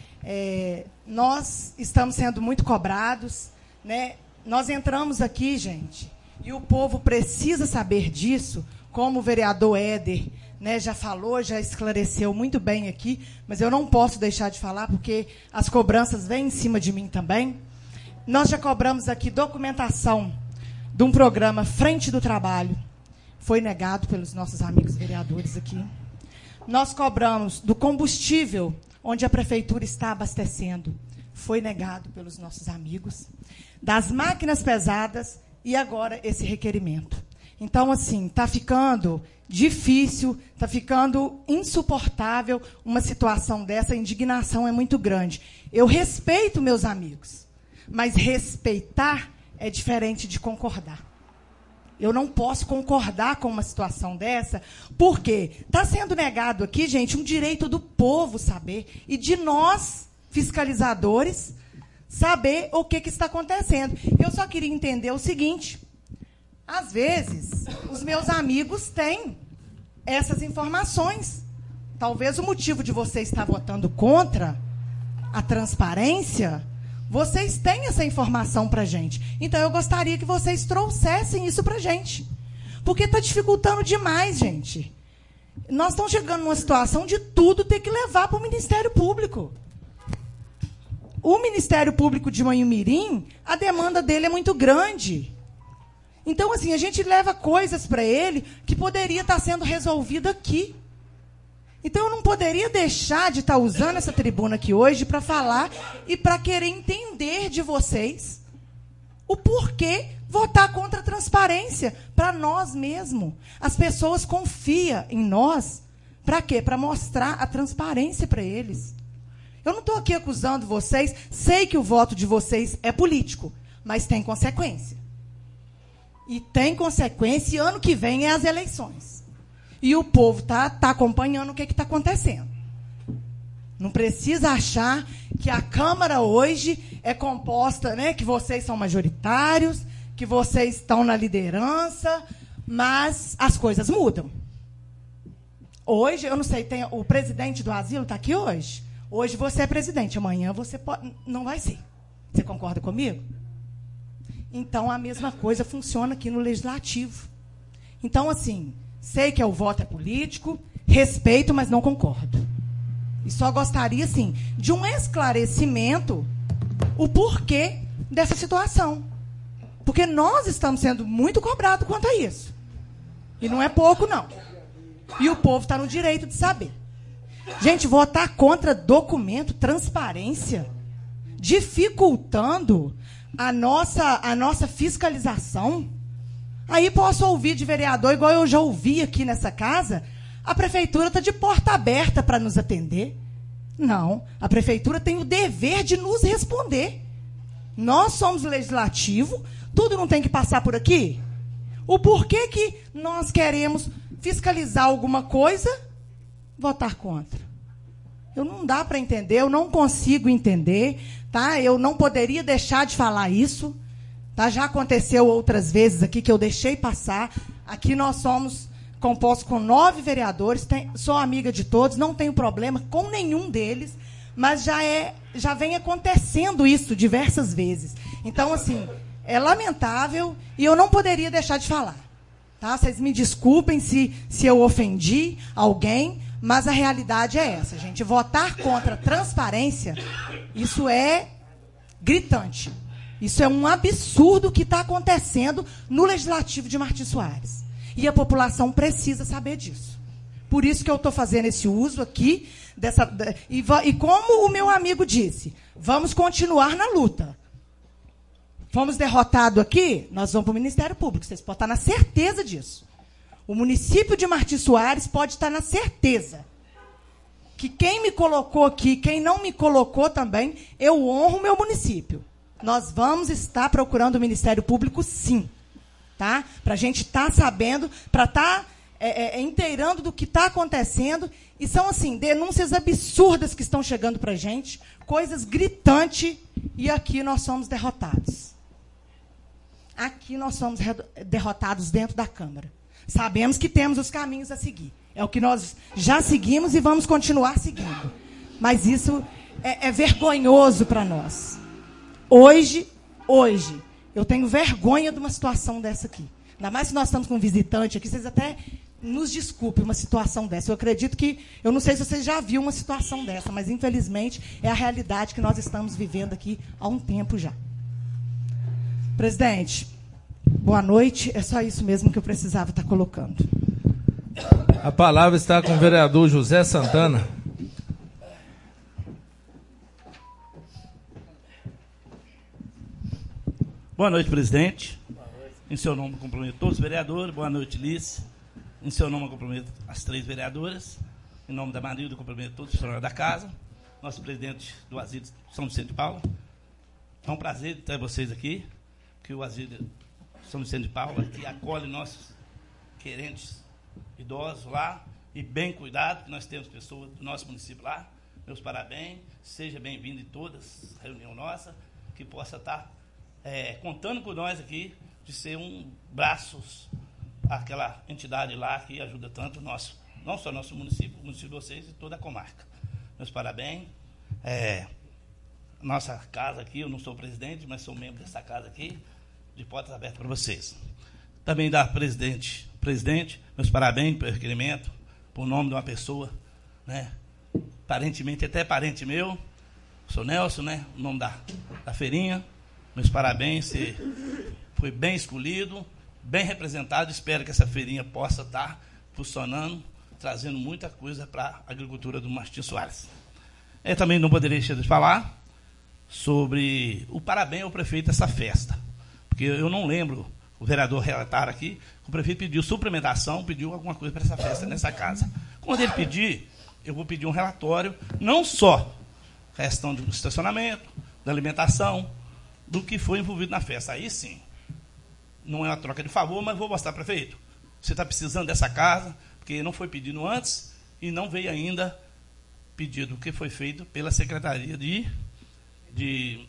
É, nós estamos sendo muito cobrados, né? Nós entramos aqui, gente, e o povo precisa saber disso, como o vereador Éder, né, já falou, já esclareceu muito bem aqui, mas eu não posso deixar de falar, porque as cobranças vêm em cima de mim também. Nós já cobramos aqui documentação de um programa Frente do Trabalho. Foi negado pelos nossos amigos vereadores aqui. Nós cobramos do combustível, onde a prefeitura está abastecendo. Foi negado pelos nossos amigos. Das máquinas pesadas e agora esse requerimento. Então, assim, está ficando difícil, está ficando insuportável uma situação dessa. A indignação é muito grande. Eu respeito meus amigos. Mas respeitar é diferente de concordar. Eu não posso concordar com uma situação dessa, porque está sendo negado aqui, gente, um direito do povo saber, e de nós, fiscalizadores, saber o que, que está acontecendo. Eu só queria entender o seguinte, às vezes, os meus amigos têm essas informações. Talvez o motivo de você estar votando contra a transparência... Vocês têm essa informação para a gente. Então, eu gostaria que vocês trouxessem isso para a gente. Porque está dificultando demais, gente. Nós estamos chegando numa situação de tudo ter que levar para o Ministério Público. O Ministério Público de Mãemirim, a demanda dele é muito grande. Então, assim, a gente leva coisas para ele que poderia estar sendo resolvido aqui. Então, eu não poderia deixar de estar usando essa tribuna aqui hoje para falar e para querer entender de vocês o porquê votar contra a transparência para nós mesmos. As pessoas confiam em nós para quê? Para mostrar a transparência para eles. Eu não estou aqui acusando vocês, sei que o voto de vocês é político, mas tem consequência. E tem consequência, e ano que vem é as eleições. E o povo está tá acompanhando o que está acontecendo. Não precisa achar que a Câmara hoje é composta, né, que vocês são majoritários, que vocês estão na liderança, mas as coisas mudam. Hoje, eu não sei, tem, o presidente do asilo está aqui hoje. Hoje você é presidente, amanhã você pode, não vai ser. Você concorda comigo? Então, a mesma coisa funciona aqui no Legislativo. Então, assim... Sei que o voto é político, respeito, mas não concordo. E só gostaria, sim, de um esclarecimento o porquê dessa situação. Porque nós estamos sendo muito cobrados quanto a isso. E não é pouco, não. E o povo está no direito de saber. Gente, votar contra documento, transparência, dificultando a nossa, a nossa fiscalização... Aí posso ouvir de vereador, igual eu já ouvi aqui nessa casa, a prefeitura está de porta aberta para nos atender. Não, a prefeitura tem o dever de nos responder. Nós somos legislativo, tudo não tem que passar por aqui? O porquê que nós queremos fiscalizar alguma coisa, votar contra? Eu não dá para entender, eu não consigo entender, tá? Eu não poderia deixar de falar isso. Tá? Já aconteceu outras vezes aqui que eu deixei passar. Aqui nós somos compostos com nove vereadores, tem, sou amiga de todos, não tenho problema com nenhum deles, mas já, é, já vem acontecendo isso diversas vezes. Então, assim, é lamentável e eu não poderia deixar de falar. Tá? Vocês me desculpem se, se eu ofendi alguém, mas a realidade é essa, gente. Votar contra a transparência, isso é gritante. Isso é um absurdo que está acontecendo no Legislativo de Martins Soares. E a população precisa saber disso. Por isso que eu estou fazendo esse uso aqui. Dessa, e, e como o meu amigo disse, vamos continuar na luta. Fomos derrotados aqui, nós vamos para o Ministério Público. Vocês podem estar na certeza disso. O município de Martins Soares pode estar na certeza que quem me colocou aqui, quem não me colocou também, eu honro o meu município. Nós vamos estar procurando o Ministério Público, sim. Tá? Para a gente estar tá sabendo, para estar tá, é, é, inteirando do que está acontecendo. E são, assim, denúncias absurdas que estão chegando para a gente, coisas gritantes, e aqui nós somos derrotados. Aqui nós somos derrotados dentro da Câmara. Sabemos que temos os caminhos a seguir. É o que nós já seguimos e vamos continuar seguindo. Mas isso é, é vergonhoso para nós. Hoje, hoje, eu tenho vergonha de uma situação dessa aqui. Ainda mais se nós estamos com um visitante aqui, vocês até nos desculpem uma situação dessa. Eu acredito que, eu não sei se vocês já viram uma situação dessa, mas, infelizmente, é a realidade que nós estamos vivendo aqui há um tempo já. Presidente, boa noite. É só isso mesmo que eu precisava estar colocando. A palavra está com o vereador José Santana. Boa noite, presidente. Boa noite. Em seu nome, cumprimento todos os vereadores. Boa noite, Lice. Em seu nome, cumprimento as três vereadoras. Em nome da Marilda, cumprimento todos os funcionários da casa. Nosso presidente do Asilo São Vicente de Paula. É um prazer ter vocês aqui, que o Asilo São Vicente de Paula, que acolhe nossos querentes idosos lá, e bem cuidado, que nós temos pessoas do nosso município lá. Meus parabéns. Seja bem-vindo em todas as reuniões nossas, que possa estar É, contando com nós aqui, de ser um braços, aquela entidade lá que ajuda tanto o nosso, não só nosso município, o município de vocês e toda a comarca. Meus parabéns. É, nossa casa aqui, eu não sou presidente, mas sou membro dessa casa aqui, de portas abertas para vocês. Também da presidente, presidente, meus parabéns pelo requerimento, por nome de uma pessoa, né, aparentemente até parente meu, sou Nelson, né, o nome da, da feirinha. Meus parabéns, você foi bem escolhido, bem representado. Espero que essa feirinha possa estar funcionando, trazendo muita coisa para a agricultura do Martins Soares. Eu também não poderia deixar de falar sobre o parabéns ao prefeito dessa festa, porque eu não lembro, o vereador relatar aqui, que o prefeito pediu suplementação, pediu alguma coisa para essa festa nessa casa. Quando ele pedir, eu vou pedir um relatório, não só a questão do estacionamento, da alimentação, do que foi envolvido na festa. Aí sim, não é uma troca de favor, mas vou mostrar, prefeito. Você está precisando dessa casa, porque não foi pedido antes e não veio ainda pedido, que foi feito pela Secretaria de, de,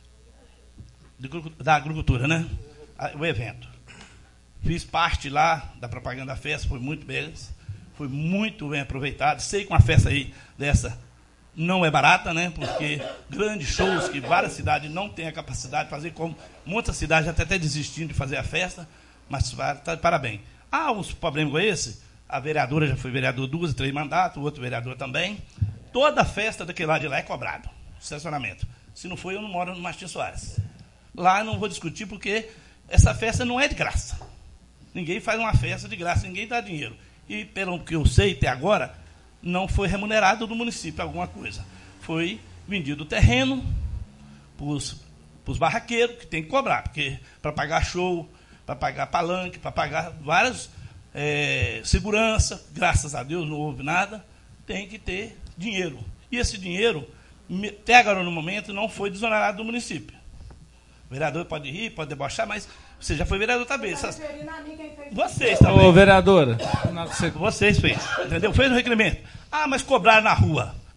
de da Agricultura, né? O evento. Fiz parte lá da propaganda da festa, foi muito bem, foi muito bem aproveitado. Sei que uma festa aí dessa não é barata, né? Porque grandes shows que várias cidades não têm a capacidade de fazer, como muitas cidades até até desistindo de fazer a festa, mas tá, parabéns. Ah, uns problemas com esse, a vereadora já foi vereador duas, três mandatos, o outro vereador também. Toda festa daquele lado de lá é cobrado, estacionamento. Se não for, eu não moro no Martins Soares. Lá eu não vou discutir, porque essa festa não é de graça. Ninguém faz uma festa de graça, ninguém dá dinheiro. E, pelo que eu sei até agora, não foi remunerado do município alguma coisa. Foi vendido o terreno para os barraqueiros, que tem que cobrar, porque para pagar show, para pagar palanque, para pagar várias é, segurança, graças a Deus não houve nada, tem que ter dinheiro. E esse dinheiro, até agora no momento, não foi desonerado do município. O vereador pode rir, pode debochar, mas você já foi vereador também. Essas... Vocês também. Ô, vereadora. Vocês fez, entendeu? Fez o requerimento. Ah, mas cobraram na rua.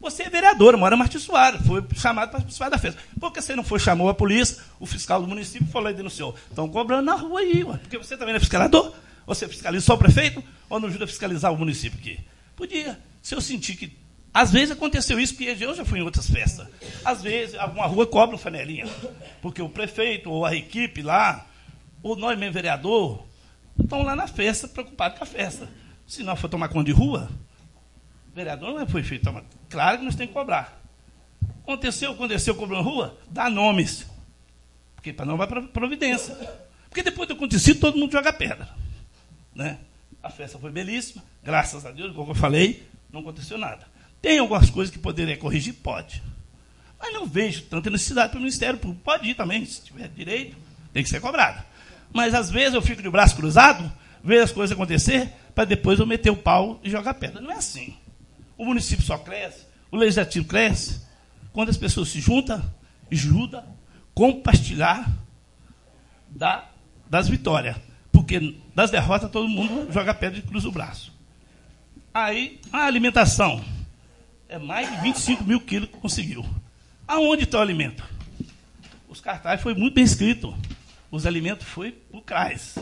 Você é vereadora, mora em Martins Soares, foi chamado para participar da festa. Por que você não foi, chamou a polícia, o fiscal do município foi lá e denunciou? Estão cobrando na rua aí, ué, porque você também não é fiscalizador? Você fiscaliza só o prefeito ou não ajuda a fiscalizar o município aqui? Podia. Se eu sentir que... Às vezes aconteceu isso, porque eu já fui em outras festas. Às vezes, alguma rua cobra um flanelinha, porque o prefeito ou a equipe lá, ou nós mesmo, vereador, estão lá na festa, preocupados com a festa. Se não for tomar conta de rua, o vereador não foi feito tomar. Claro que nós temos que cobrar. Aconteceu, aconteceu, cobrou na rua, dá nomes. Porque para não vai para providência. Porque depois do acontecido, todo mundo joga pedra. Né? A festa foi belíssima, graças a Deus, como eu falei, não aconteceu nada. Tem algumas coisas que poderia corrigir? Pode. Mas não vejo tanta necessidade para o Ministério Público. Pode ir também, se tiver direito, tem que ser cobrado. Mas às vezes eu fico de braço cruzado, vejo as coisas acontecer, para depois eu meter o pau e jogar pedra. Não é assim. O município só cresce, o legislativo cresce, quando as pessoas se juntam, ajudam, compartilhar da, das vitórias. Porque das derrotas todo mundo joga pedra e cruza o braço. Aí, a alimentação. É mais de vinte e cinco mil quilos que conseguiu. Aonde está o alimento? Os cartazes foi muito bem escrito. Os alimentos foi para o C R A S.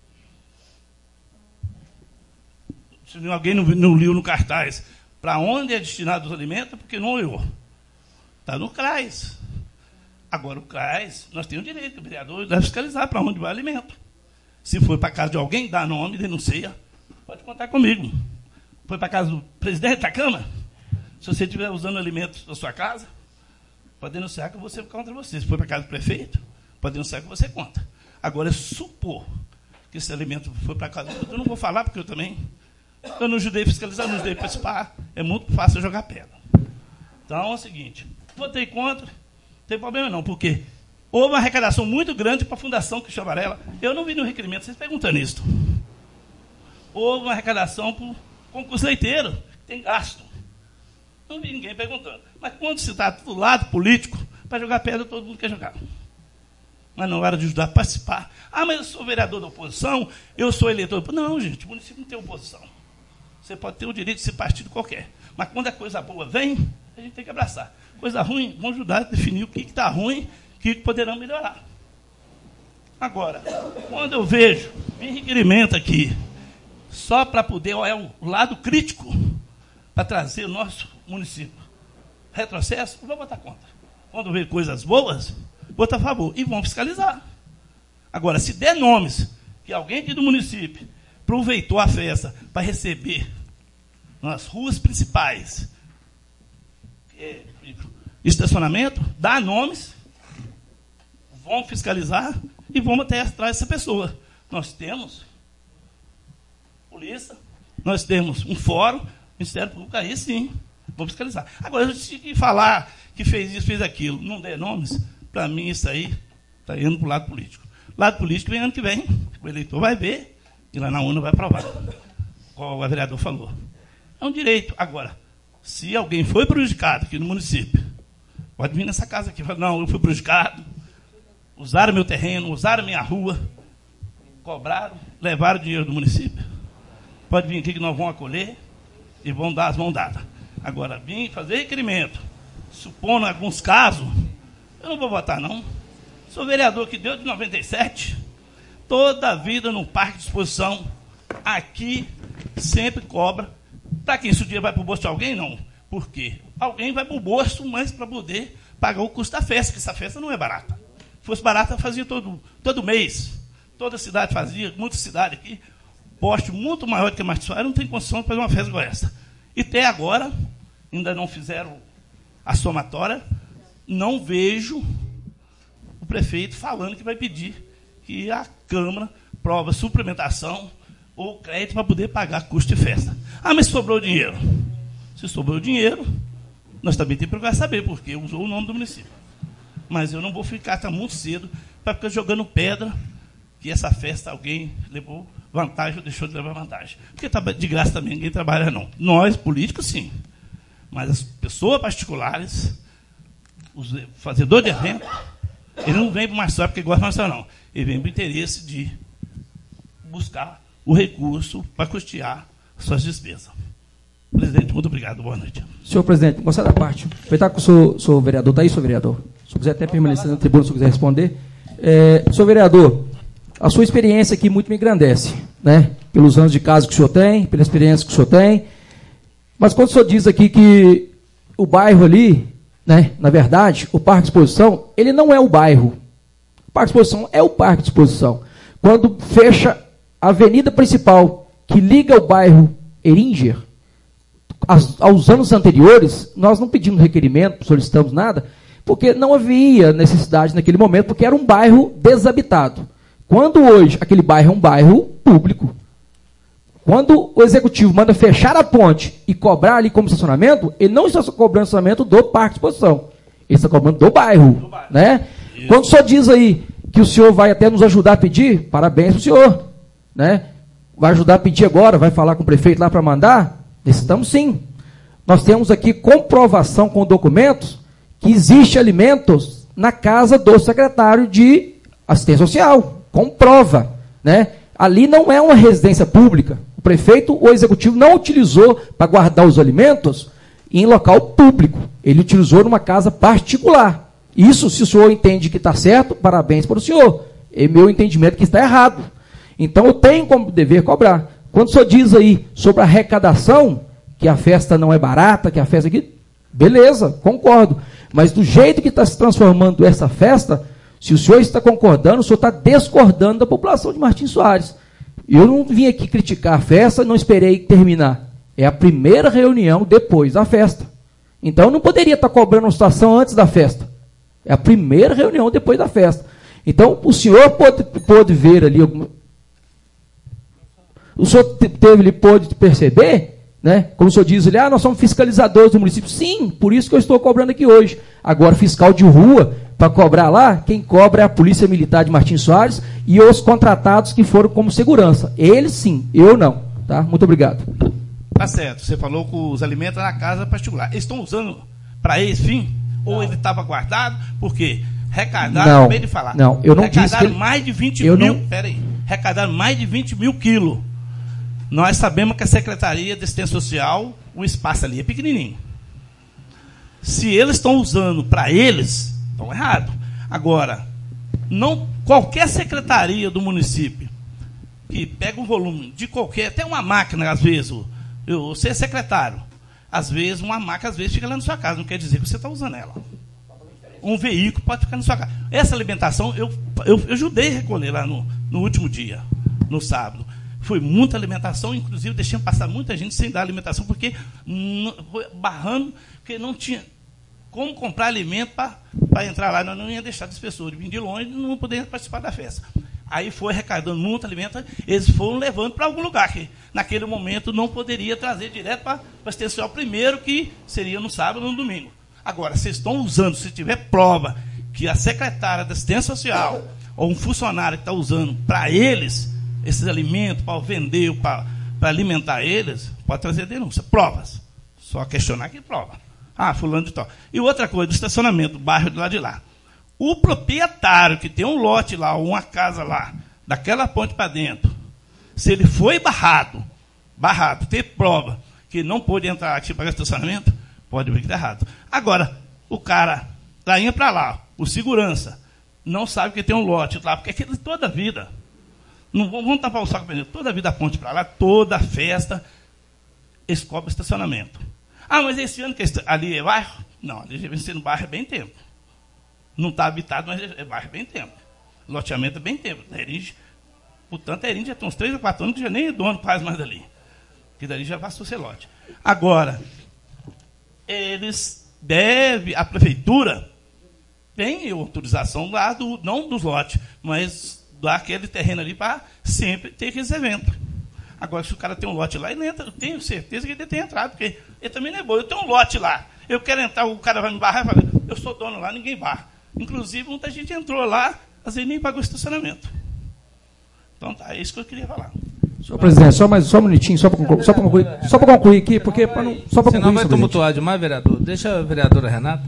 Se alguém não, não leu no cartaz para onde é destinado os alimentos, é porque não olhou. Está no C R A S. Agora, o C R A S, nós temos o direito, o vereador deve fiscalizar para onde vai o alimento. Se for para a casa de alguém, dá nome, denuncia, pode contar comigo. Foi para a casa do presidente da Câmara? Se você estiver usando alimentos da sua casa, pode denunciar que eu vou ser contra você. Se for para a casa do prefeito, pode denunciar que você conta. Agora, supor que esse alimento foi para a casa do outro, eu não vou falar, porque eu também eu não ajudei a fiscalizar, não ajudei a participar. É muito fácil jogar pedra. Então, é o seguinte, votei contra, não tem problema não, porque houve uma arrecadação muito grande para a Fundação Cristian Varela. Eu não vi no requerimento, vocês perguntando isso. Houve uma arrecadação para o concurso leiteiro, que tem gasto. Não vi ninguém perguntando. Mas quando se trata do lado político, para jogar pedra, todo mundo quer jogar. Mas na hora de ajudar a participar. Ah, mas eu sou vereador da oposição, eu sou eleitor. Não, gente, o município não tem oposição. Você pode ter o direito de ser partido qualquer. Mas quando a coisa boa vem, a gente tem que abraçar. Coisa ruim, vamos ajudar a definir o que está ruim, o que poderão melhorar. Agora, quando eu vejo um requerimento aqui, só para poder olhar o lado crítico, para trazer o nosso município retrocesso, eu vou votar contra. Quando ver coisas boas, votar a favor. E vão fiscalizar. Agora, se der nomes que alguém aqui do município aproveitou a festa para receber nas ruas principais é, estacionamento, dá nomes, vão fiscalizar e vão até atrás dessa pessoa. Nós temos polícia, nós temos um fórum, Ministério Público, aí sim, vamos fiscalizar. Agora, a gente tinha que falar que fez isso, fez aquilo, não der nomes, para mim isso aí está indo para o lado político. Lado político vem ano que vem, o eleitor vai ver e lá na urna vai aprovar, como o vereador falou. É um direito. Agora, se alguém foi prejudicado aqui no município, pode vir nessa casa aqui e falar, não, eu fui prejudicado, usaram meu terreno, usaram minha rua, cobraram, levaram o dinheiro do município. Pode vir aqui que nós vamos acolher e vão dar as mãos dadas. Agora, vim fazer requerimento, supondo alguns casos, eu não vou votar, não. Sou vereador que deu de noventa e sete, toda a vida no parque de exposição, aqui sempre cobra. Para quem isso dia vai para o bolso de alguém? Não. Por quê? Alguém vai para o bolso, mas para poder pagar o custo da festa, que essa festa não é barata. Se fosse barata, fazia todo, todo mês. Toda cidade fazia, muita cidade aqui. Poste muito maior do que Martins Soares, não tem condição de fazer uma festa igual essa. E até agora, ainda não fizeram a somatória, não vejo o prefeito falando que vai pedir que a Câmara prova suplementação ou crédito para poder pagar custo de festa. Ah, mas sobrou dinheiro. Se sobrou dinheiro, nós também temos que procurar saber, porque usou o nome do município. Mas eu não vou ficar até muito cedo para ficar jogando pedra que essa festa alguém levou vantagem ou deixou de levar vantagem. Porque de graça também ninguém trabalha, não. Nós, políticos, sim. Mas as pessoas particulares, os fazedores de evento, eles não vêm para o Martins Soares porque gostam de Martins Soares, não. Eles vêm para o interesse de buscar o recurso para custear suas despesas. Presidente, muito obrigado. Boa noite. Senhor presidente, gostar da parte. Aproveitar que o senhor, senhor vereador, está aí, senhor vereador? Se quiser até permanecer na tribuna, se quiser responder. É, senhor vereador, a sua experiência aqui muito me engrandece, né? Pelos anos de casa que o senhor tem, pela experiência que o senhor tem. Mas quando o senhor diz aqui que o bairro ali, né, na verdade, o Parque de Exposição, ele não é o bairro. O Parque de Exposição é o Parque de Exposição. Quando fecha a avenida principal que liga o bairro Eringer, aos anos anteriores, nós não pedimos requerimento, solicitamos nada, porque não havia necessidade naquele momento, porque era um bairro desabitado. Quando hoje aquele bairro é um bairro público, quando o executivo manda fechar a ponte e cobrar ali como estacionamento, ele não está cobrando estacionamento do Parque de Exposição, ele está cobrando do bairro. Do bairro. Né? Quando o senhor diz aí que o senhor vai até nos ajudar a pedir, parabéns para o senhor. Né? Vai ajudar a pedir agora, vai falar com o prefeito lá para mandar? Necessitamos sim. Nós temos aqui comprovação com documentos que existe alimentos na casa do secretário de assistência social. Comprova. Né? Ali não é uma residência pública. O prefeito ou o executivo não utilizou para guardar os alimentos em local público. Ele utilizou numa casa particular. Isso, se o senhor entende que está certo, parabéns para o senhor. É meu entendimento que está errado. Então, eu tenho como dever cobrar. Quando o senhor diz aí sobre a arrecadação, que a festa não é barata, que a festa aqui, beleza, concordo. Mas do jeito que está se transformando essa festa, se o senhor está concordando, o senhor está discordando da população de Martins Soares. Eu não vim aqui criticar a festa, não esperei terminar. É a primeira reunião depois da festa. Então, eu não poderia estar cobrando uma situação antes da festa. É a primeira reunião depois da festa. Então, o senhor pode, pode ver ali... O senhor teve, ele pôde perceber, né? Como o senhor diz ali, ah, nós somos fiscalizadores do município. Sim, por isso que eu estou cobrando aqui hoje. Agora, fiscal de rua, para cobrar lá, quem cobra é a Polícia Militar de Martins Soares e os contratados que foram como segurança. Eles sim, eu não. Tá? Muito obrigado. Tá certo, você falou que os alimentos na casa particular. Eles estão usando para esse fim? Não. Ou ele estava guardado? Por quê? Recardaram, não, acabei de falar. Não, eu não disse que ele... mais de vinte eu mil, não... peraí, recardaram mais de vinte mil quilos. Nós sabemos que a Secretaria de Assistência Social, o espaço ali é pequenininho. Se eles estão usando para eles, estão errados. Agora, não, qualquer secretaria do município que pega um volume de qualquer, até uma máquina, às vezes, eu, você é secretário, às vezes uma máquina às vezes fica lá na sua casa, não quer dizer que você está usando ela. Um veículo pode ficar na sua casa. Essa alimentação, eu, eu, eu ajudei a recolher lá no, no último dia, no sábado. Foi muita alimentação, inclusive deixei passar muita gente sem dar alimentação, porque não, barrando, porque não tinha como comprar alimento para entrar lá, nós não ia deixar as pessoas vir de longe e não poder participar da festa. Aí foi arrecadando muito alimento, eles foram levando para algum lugar, que naquele momento não poderia trazer direto para a assistência social, primeiro que seria no sábado ou no domingo. Agora, vocês estão usando, se tiver prova que a secretária da assistência social ou um funcionário que está usando para eles esses alimentos, para vender, para alimentar eles, pode trazer denúncia. Provas. Só questionar que prova. Ah, fulano de tal. E outra coisa, do estacionamento, do bairro de lá de lá. O proprietário que tem um lote lá, ou uma casa lá, daquela ponte para dentro, se ele foi barrado, barrado, ter prova que não pôde entrar aqui para estacionamento, pode ver que está errado. Agora, o cara está indo para lá, o segurança, não sabe que tem um lote lá, porque aquilo toda a vida... Não vamos tapar o saco para dentro. Toda a vida a ponte para lá, toda a festa, eles cobram estacionamento. Ah, mas esse ano que ali é bairro? Não, ali já vem sendo bairro há bem tempo. Não está habitado, mas é bairro há bem tempo. Loteamento é bem tempo. Eringe, portanto, a Eringe já tem uns três ou quatro anos que já nem é dono quase mais dali. Que dali já passou a ser lote. Agora, eles devem, a prefeitura tem autorização lá, do, não dos lotes, mas daquele terreno ali para sempre ter aqueles eventos. Agora, se o cara tem um lote lá, ele entra, eu tenho certeza que ele tem entrado, porque ele também não é bom. Eu tenho um lote lá, eu quero entrar, o cara vai me barrar e fala, eu sou dono lá, ninguém barra. Inclusive, muita gente entrou lá, às vezes nem pagou estacionamento. Então, tá, é isso que eu queria falar. Senhor presidente, só, mais, só um minutinho, só para concluir, só concluir, só para concluir aqui, porque para não, só para concluir. Senão vai tumultuar demais, vereador. Deixa a vereadora Renata.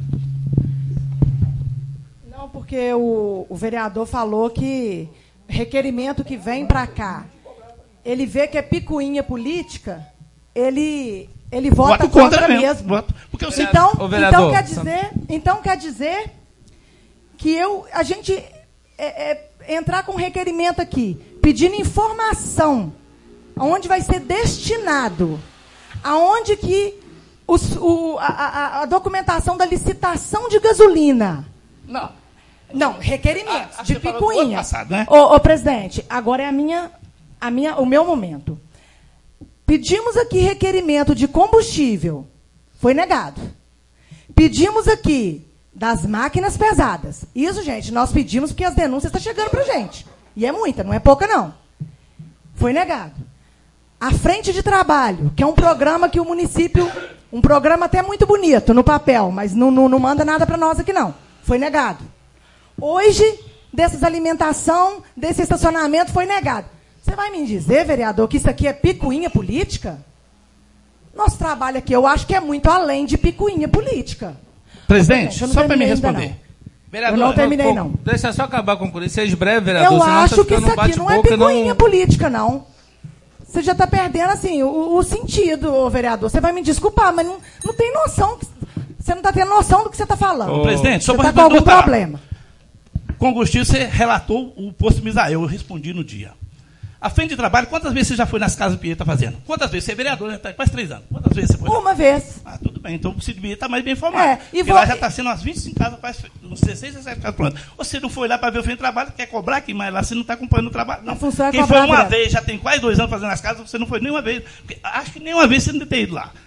Não, porque o, o vereador falou que requerimento que vem para cá, ele vê que é picuinha política, ele Ele vota Voto contra contra mesmo. mesmo. Voto, porque eu sei- Então, Ô, vereador, então quer dizer, então quer dizer que eu, a gente é, é, entrar com um requerimento aqui, pedindo informação, aonde vai ser destinado, aonde que os, o, a, a, a documentação da licitação de gasolina. Não. Não, requerimentos Ah, de você falou do picuinha. ano passado, né? Ô, ô, presidente, agora é a minha, a minha, o meu momento. Pedimos aqui requerimento de combustível. Foi negado. Pedimos aqui das máquinas pesadas. Isso, gente, nós pedimos porque as denúncias estão chegando para a gente. E é muita, não é pouca, não. Foi negado. A frente de trabalho, que é um programa que o município... Um programa até muito bonito no papel, mas não, não, não manda nada para nós aqui, não. Foi negado. Hoje, dessas alimentação, desse estacionamento, foi negado. Você vai me dizer, vereador, que isso aqui é picuinha política? Nosso trabalho aqui, eu acho que é muito além de picuinha política. Presidente, Eu não só para me terminei ainda, responder. não. Vereador, Eu não terminei, Pô, não. Deixa eu só acabar com isso. Seja breve, vereador. Eu senão acho tá que ficando isso um aqui não é bate-boca, picuinha não- política, não. Você já está perdendo, assim, o, o sentido, ô, vereador. Você vai me desculpar, mas não, não tem noção. que- Você não está tendo noção do que você está falando. Ô, presidente, só Você para está com algum responder. problema. Combustível, você relatou o posto Misael, eu respondi no dia. A frente de trabalho, quantas vezes você já foi nas casas do Pinheiro fazendo? Quantas vezes? Você é vereador, né? Tá- Faz três anos. Quantas vezes você foi? lá? Uma vez. Ah, tudo bem. Então o Cid Pinheiro está mais bem informado. É, e Porque vou- lá já está sendo umas vinte e cinco casas, faz uns dezesseis, dezessete casas prontas. Você não foi lá para ver o frente de trabalho, quer cobrar aqui, mas lá você não está acompanhando o trabalho. Não. A função é Quem cobrar, foi uma vereador. vez, já tem quase dois anos fazendo as casas, você não foi nenhuma vez. Porque acho que nenhuma vez você não tem ido lá.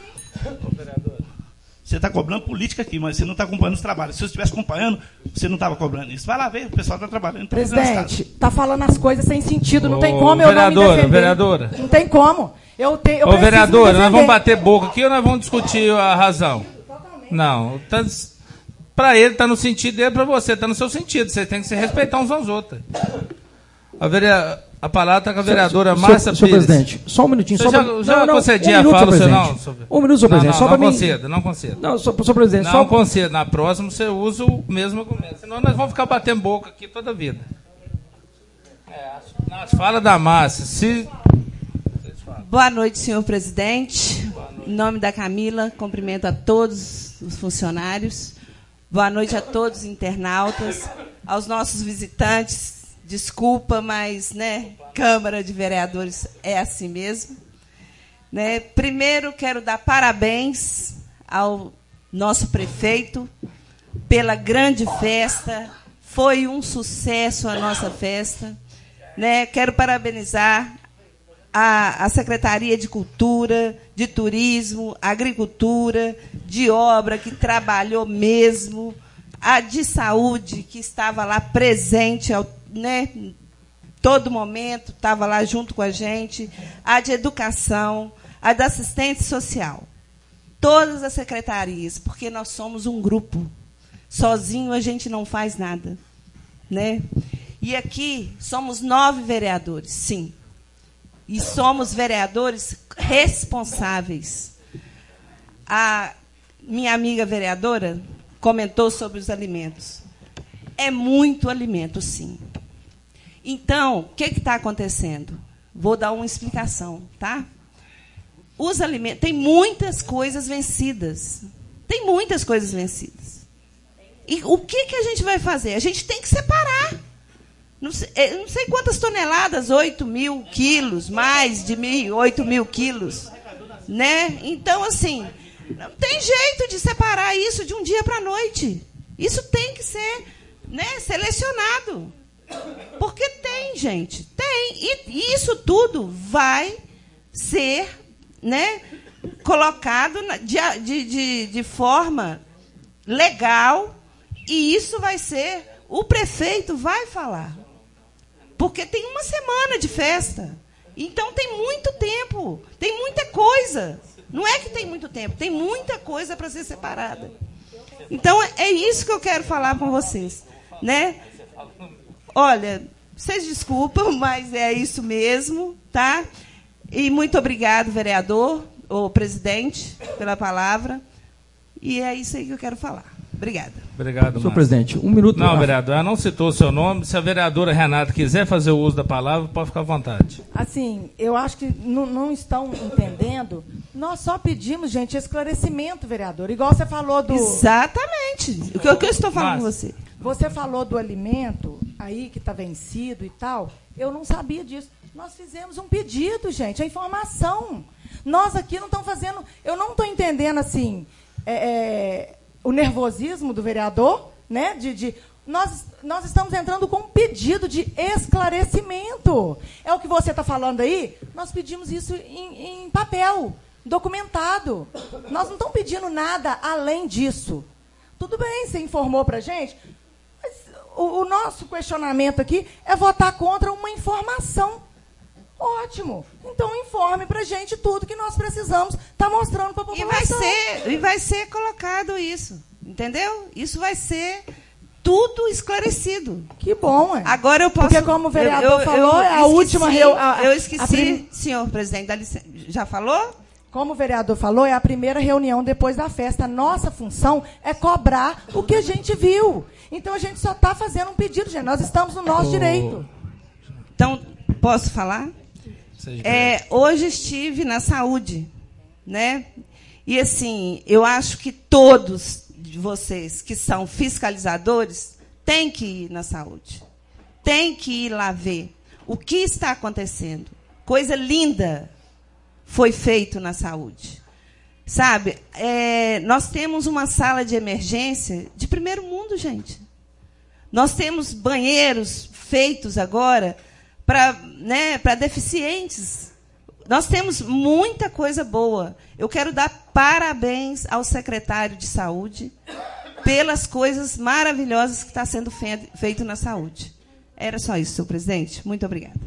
Você está cobrando política aqui, mas você não está acompanhando os trabalhos. Se eu estivesse acompanhando, você não estava cobrando isso. Vai lá ver, o pessoal está trabalhando. Tá fazendo as Presidente, casas. está falando as coisas sem sentido. Não Ô, tem como eu não me vereadora, defender. vereadora. Não tem como. Eu te, eu Ô, preciso me vereadora, nós vamos defender. bater boca aqui ou nós vamos discutir a razão? Não. Tá, para ele está no sentido dele, para você está no seu sentido. Você tem que se respeitar uns aos outros. A, verea... a palavra está com a vereadora Senhor- Márcia senhor Pires. presidente, só um minutinho. Você Só já, pra- já não, não, concedi um a minuto, fala, senhor senhor, presidente. não? sobre- Um minuto, senhor Não, presidente. não, Só não para mim. conceda, não conceda. Não, só, senhor presidente, Não só. conceda. Na próxima você usa o mesmo argumento. Senão nós vamos ficar batendo boca aqui toda a vida. É, as, as falas da Márcia. Se... Boa noite, senhor presidente. Em nome da Camila, cumprimento a todos os funcionários. Boa noite a todos os internautas, aos nossos visitantes. Desculpa, mas, né, Câmara de Vereadores é assim mesmo. Né? Primeiro, quero dar parabéns ao nosso prefeito pela grande festa. Foi um sucesso a nossa festa. Né? Quero parabenizar a, a Secretaria de Cultura, de Turismo, Agricultura, de Obra, que trabalhou mesmo, a de Saúde, que estava lá presente, ao, né, todo momento, estava lá junto com a gente, a de Educação, a da Assistência Social. Todas as secretarias, porque nós somos um grupo. Sozinho a gente não faz nada. Né? E aqui somos nove vereadores, sim. E somos vereadores responsáveis. A minha amiga vereadora comentou sobre os alimentos. É muito alimento, sim. Então, o que está acontecendo? Vou dar uma explicação, tá? Os alimentos, tem muitas coisas vencidas. Tem muitas coisas vencidas. E o que, que a gente vai fazer? A gente tem que separar. Não sei, não sei quantas toneladas, oito mil quilos, mais de mil, oito mil quilos. Né? Então, assim, não tem jeito de separar isso de um dia para a noite. Isso tem que ser, né, selecionado. Porque tem, gente, tem. E isso tudo vai ser, né, colocado na, de, de, de, de forma legal, e isso vai ser, o prefeito vai falar. Porque tem uma semana de festa. Então tem muito tempo, tem muita coisa. Não é que tem muito tempo, tem muita coisa para ser separada. Então é isso que eu quero falar com vocês, né? Olha, vocês desculpam, mas é isso mesmo, tá? E muito obrigado, vereador, ou presidente, pela palavra. E é isso aí que eu quero falar. Obrigada. Obrigado, Senhor Márcia. presidente, um minuto. Não, Ah, vereador, ela não citou o seu nome. Se a vereadora Renata quiser fazer o uso da palavra, pode ficar à vontade. Assim, eu acho que não, não estão entendendo Nós só pedimos, gente, esclarecimento, vereador. Igual você falou do... Exatamente. O que, o que eu estou falando Mas, com você? Você falou do alimento aí que está vencido e tal. Eu não sabia disso. Nós fizemos um pedido, gente, a informação. Nós aqui não estamos fazendo... Eu não estou entendendo, assim, é, é, o nervosismo do vereador, né? De, de, nós, nós estamos entrando com um pedido de esclarecimento. É o que você está falando aí? Nós pedimos isso em, em papel, documentado. Nós não estamos pedindo nada além disso. Tudo bem, você informou para a gente, mas o, o nosso questionamento aqui é votar contra uma informação. Ótimo. Então informe para a gente tudo que nós precisamos estar tá mostrando para a população. E vai ser, e vai ser colocado isso, entendeu? Isso vai ser tudo esclarecido. Que bom, é. Agora eu posso... Porque como o vereador eu, eu, falou, eu é a esqueci, última reunião... Eu esqueci, prim... senhor presidente, dá licença, já falou? Como o vereador falou, é a primeira reunião depois da festa. A nossa função é cobrar o que a gente viu. Então, a gente só está fazendo um pedido, gente. Nós estamos no nosso oh. direito. Então, posso falar? É, hoje estive na saúde, né? E, assim, eu acho que todos de vocês que são fiscalizadores têm que ir na saúde. Tem que ir lá ver o que está acontecendo. Coisa linda foi feito na saúde. Sabe, é, nós temos uma sala de emergência de primeiro mundo, gente. Nós temos banheiros feitos agora para, né, para deficientes. Nós temos muita coisa boa. Eu quero dar parabéns ao secretário de saúde pelas coisas maravilhosas que está sendo fe- feito na saúde. Era só isso, senhor presidente. Muito obrigada.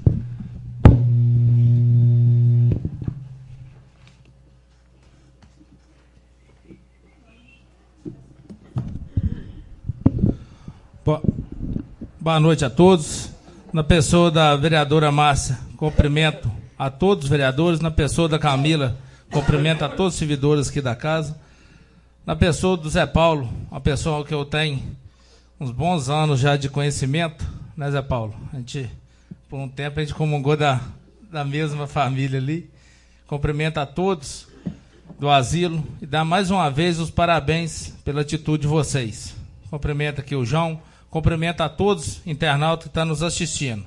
Boa noite a todos. Na pessoa da vereadora Márcia, cumprimento a todos os vereadores. Na pessoa da Camila, cumprimento a todos os servidores aqui da casa. Na pessoa do Zé Paulo, uma pessoa que eu tenho uns bons anos já de conhecimento, né, Zé Paulo? A gente, por um tempo, a gente comungou da, da mesma família ali. Cumprimento a todos do asilo e dar mais uma vez os parabéns pela atitude de vocês. Cumprimento aqui o João. Cumprimento a todos os internautas que estão nos assistindo.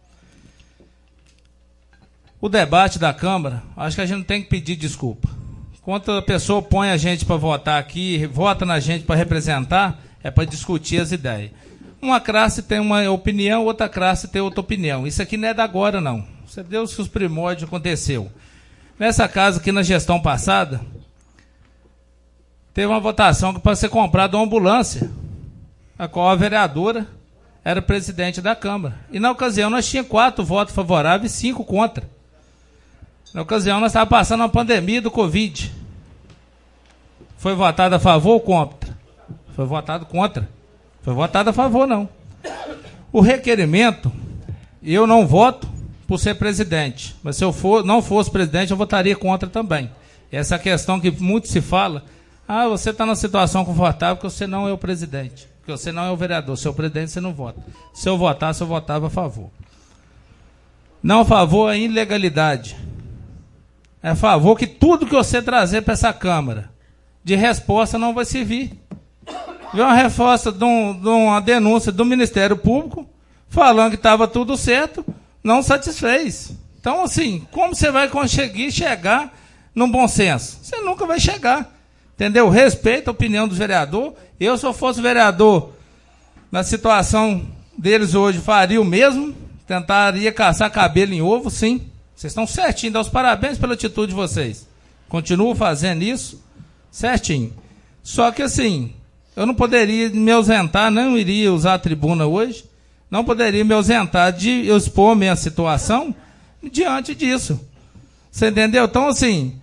O debate da Câmara, acho que a gente não tem que pedir desculpa. Quando a pessoa põe a gente para votar aqui, vota na gente para representar, é para discutir as ideias. Uma classe tem uma opinião, outra classe tem outra opinião. Isso aqui não é da agora, não. Isso é Deus que os primórdios aconteceu. Nessa casa aqui, na gestão passada, teve uma votação que para ser comprada uma ambulância, a qual a vereadora era presidente da Câmara. E na ocasião nós tínhamos quatro votos favoráveis e cinco contra. Na ocasião nós estávamos passando uma pandemia do Covid. Foi votado a favor ou contra? Foi votado contra. Foi votado a favor, não. O requerimento, eu não voto por ser presidente. Mas se eu for, não fosse presidente, eu votaria contra também. Essa questão que muito se fala, ah, você está numa situação confortável porque você não é o presidente. Porque você não é o vereador, seu presidente você não vota. Se eu votasse, eu votava a favor. Não a favor é ilegalidade. É a favor que tudo que você trazer para essa Câmara de resposta não vai servir. Veio uma resposta de, um, de uma denúncia do Ministério Público falando que estava tudo certo, não satisfez. Então, assim, como você vai conseguir chegar num bom senso? Você nunca vai chegar. Entendeu? Respeito a opinião do vereador. Eu, se eu fosse vereador, na situação deles hoje, faria o mesmo. Tentaria caçar cabelo em ovo, sim. Vocês estão certinho. Dá os parabéns pela atitude de vocês. Continuo fazendo isso certinho. Só que, assim, eu não poderia me ausentar, não iria usar a tribuna hoje, não poderia me ausentar de eu expor minha situação diante disso. Você entendeu? Então, assim...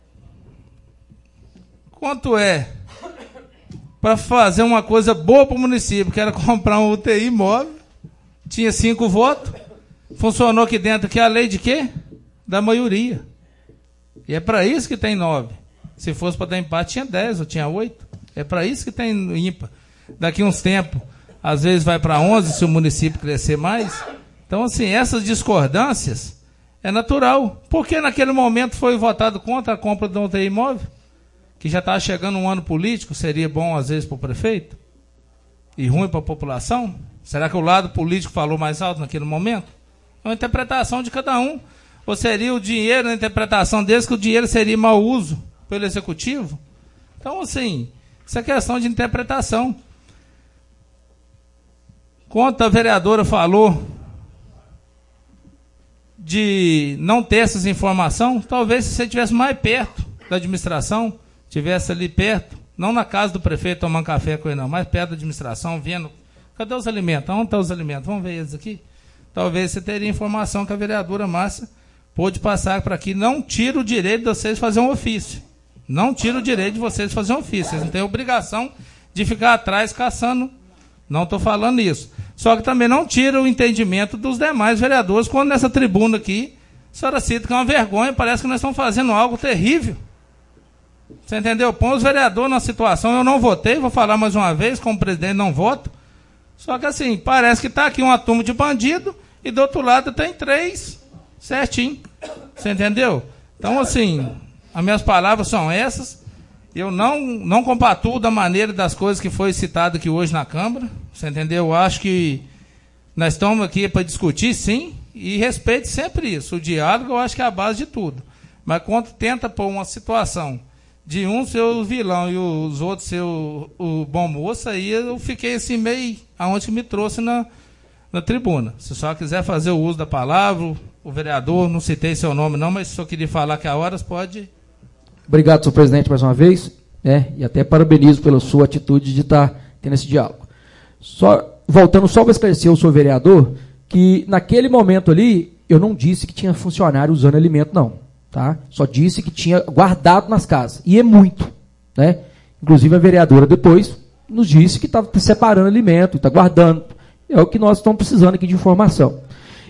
Quanto é para fazer uma coisa boa para o município, que era comprar um U T I móvel, tinha cinco votos, funcionou aqui dentro, que é a lei de quê? Da maioria. E é para isso que tem nove. Se fosse para dar empate, tinha dez ou tinha oito. É para isso que tem ímpar. Daqui uns tempos, às vezes vai para onze, se o município crescer mais. Então, assim, essas discordâncias É natural. Porque naquele momento foi votado contra a compra do U T I móvel? Que já estava chegando um ano político, seria bom às vezes para o prefeito? E ruim para a população? Será que o lado político falou mais alto naquele momento? É uma interpretação de cada um. Ou seria o dinheiro, a interpretação deles, que o dinheiro seria mau uso pelo executivo? Então, assim, isso é questão de interpretação. Quando a vereadora falou de não ter essas informações, talvez se você estivesse mais perto da administração, estivesse ali perto, não na casa do prefeito tomando café com ele, não, mais perto da administração, vendo, cadê os alimentos? Onde estão os alimentos? Vamos ver eles aqui? Talvez você teria informação que a vereadora Márcia pôde passar para aqui. Não tira o direito de vocês fazer um ofício. Não tira o direito de vocês fazer um ofício. Vocês não têm obrigação de ficar atrás caçando. Não estou falando isso. Só que também não tira o entendimento dos demais vereadores, quando nessa tribuna aqui, a senhora cita que é uma vergonha, parece que nós estamos fazendo algo terrível. Você entendeu? Põe os vereadores numa situação, eu não votei, vou falar mais uma vez, como presidente não voto. Só que assim, parece que está aqui uma turma de bandido e do outro lado tem três certinho. Você entendeu? Então, assim, as minhas palavras são essas. Eu não, não compatuo da maneira das coisas que foi citado aqui hoje na Câmara. Você entendeu? Eu acho que nós estamos aqui para discutir, sim, e respeite sempre isso. O diálogo, eu acho que é a base de tudo. Mas quando tenta pôr uma situação de um ser o vilão e os outros ser o, o bom moço, aí eu fiquei assim meio aonde que me trouxe na, na tribuna. Se só quiser fazer o uso da palavra, o vereador, não citei seu nome não, mas se só queria falar que a horas, pode... Obrigado, senhor presidente, mais uma vez, né, e até parabenizo pela sua atitude de estar tendo esse diálogo. Só, voltando só para esclarecer o senhor vereador, que naquele momento ali, eu não disse que tinha funcionário usando alimento, não. Tá? Só disse que tinha guardado nas casas. E é muito. Né? Inclusive, a vereadora depois nos disse que estava separando alimento, está guardando. É o que nós estamos precisando aqui de informação.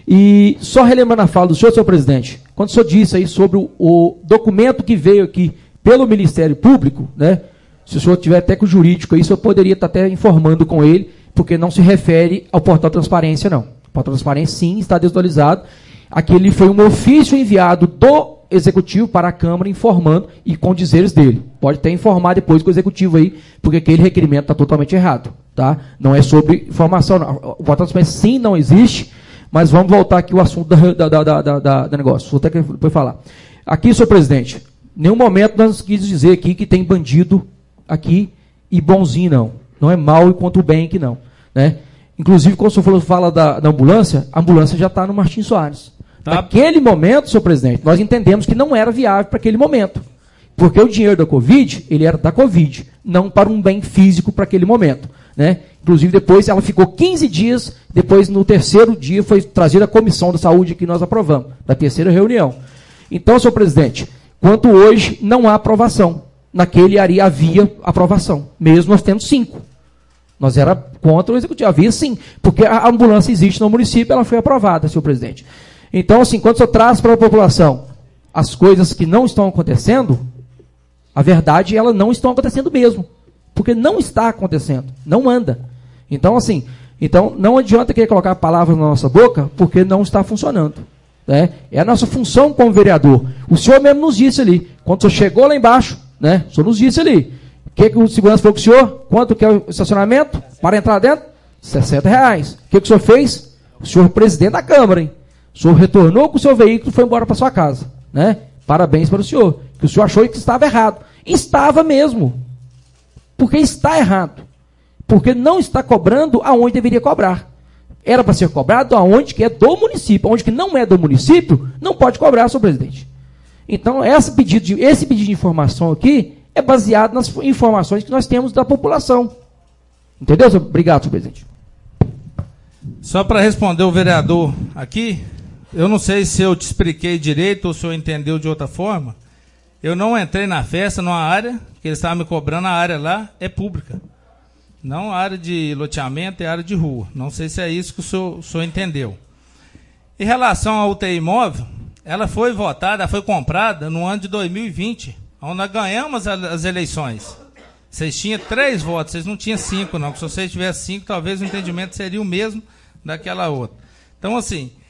E só relembrando a fala do senhor, senhor presidente, quando o senhor disse aí sobre o, o documento que veio aqui pelo Ministério Público, né, se o senhor tiver até com o jurídico aí, o senhor poderia estar até informando com ele, porque não se refere ao portal Transparência, não. O portal Transparência, sim, está desatualizado. Aquele foi um ofício enviado do Executivo para a Câmara informando e com dizeres dele. Pode até informar depois com o Executivo aí, porque aquele requerimento está totalmente errado. Tá? Não é sobre informação, não. O portal Transparência, sim, não existe. Mas vamos voltar aqui ao assunto da, da, da, da, da, da negócio. Vou até depois falar. Aqui, senhor presidente, em nenhum momento nós quis dizer aqui que tem bandido aqui e bonzinho, não. Não é mal e contra o bem aqui, não. Né? Inclusive, quando o senhor falou, fala da, da ambulância, a ambulância já está no Martim Soares. Tá. Naquele momento, senhor presidente, nós entendemos que não era viável para aquele momento. Porque o dinheiro da Covid, ele era da Covid, não para um bem físico para aquele momento. Né? Inclusive, depois ela ficou quinze dias, depois, no terceiro dia, foi trazida a Comissão da Saúde que nós aprovamos, da terceira reunião. Então, senhor presidente, quanto hoje não há aprovação. Naquele área havia aprovação, mesmo nós tendo cinco. Nós era contra o executivo, havia sim, porque a ambulância existe no município, ela foi aprovada, senhor presidente. Então, assim, quando o senhor traz para a população as coisas que não estão acontecendo, a verdade, elas não estão acontecendo mesmo. Porque não está acontecendo, não anda. Então, assim, então não adianta querer colocar palavras na nossa boca, porque não está funcionando. Né? É a nossa função como vereador. O senhor mesmo nos disse ali, quando o senhor chegou lá embaixo, né, o senhor nos disse ali, o que, que o segurança falou com o senhor? Quanto que é o estacionamento? Para entrar dentro? sessenta reais. O que, que o senhor fez? O senhor presidente da Câmara, hein? O senhor retornou com o seu veículo e foi embora para sua casa. Né? Parabéns para o senhor, que o senhor achou que estava errado. Estava mesmo. Porque está errado. Porque não está cobrando aonde deveria cobrar. Era para ser cobrado aonde que é do município. Onde que não é do município, não pode cobrar, senhor presidente. Então, esse pedido de, esse pedido de informação aqui é baseado nas informações que nós temos da população. Entendeu? Obrigado, senhor presidente. Só para responder o vereador aqui, eu não sei se eu te expliquei direito ou se eu entendeu de outra forma. Eu não entrei na festa numa área que eles estavam me cobrando, a área lá é pública. Não a área de loteamento, é área de rua. Não sei se é isso que o senhor, o senhor entendeu. Em relação à U T I móvel, ela foi votada, foi comprada no ano de dois mil e vinte, onde nós ganhamos as eleições. Vocês tinham três votos, vocês não tinham cinco, não. Se vocês tivessem cinco, talvez o entendimento seria o mesmo daquela outra. Então, assim,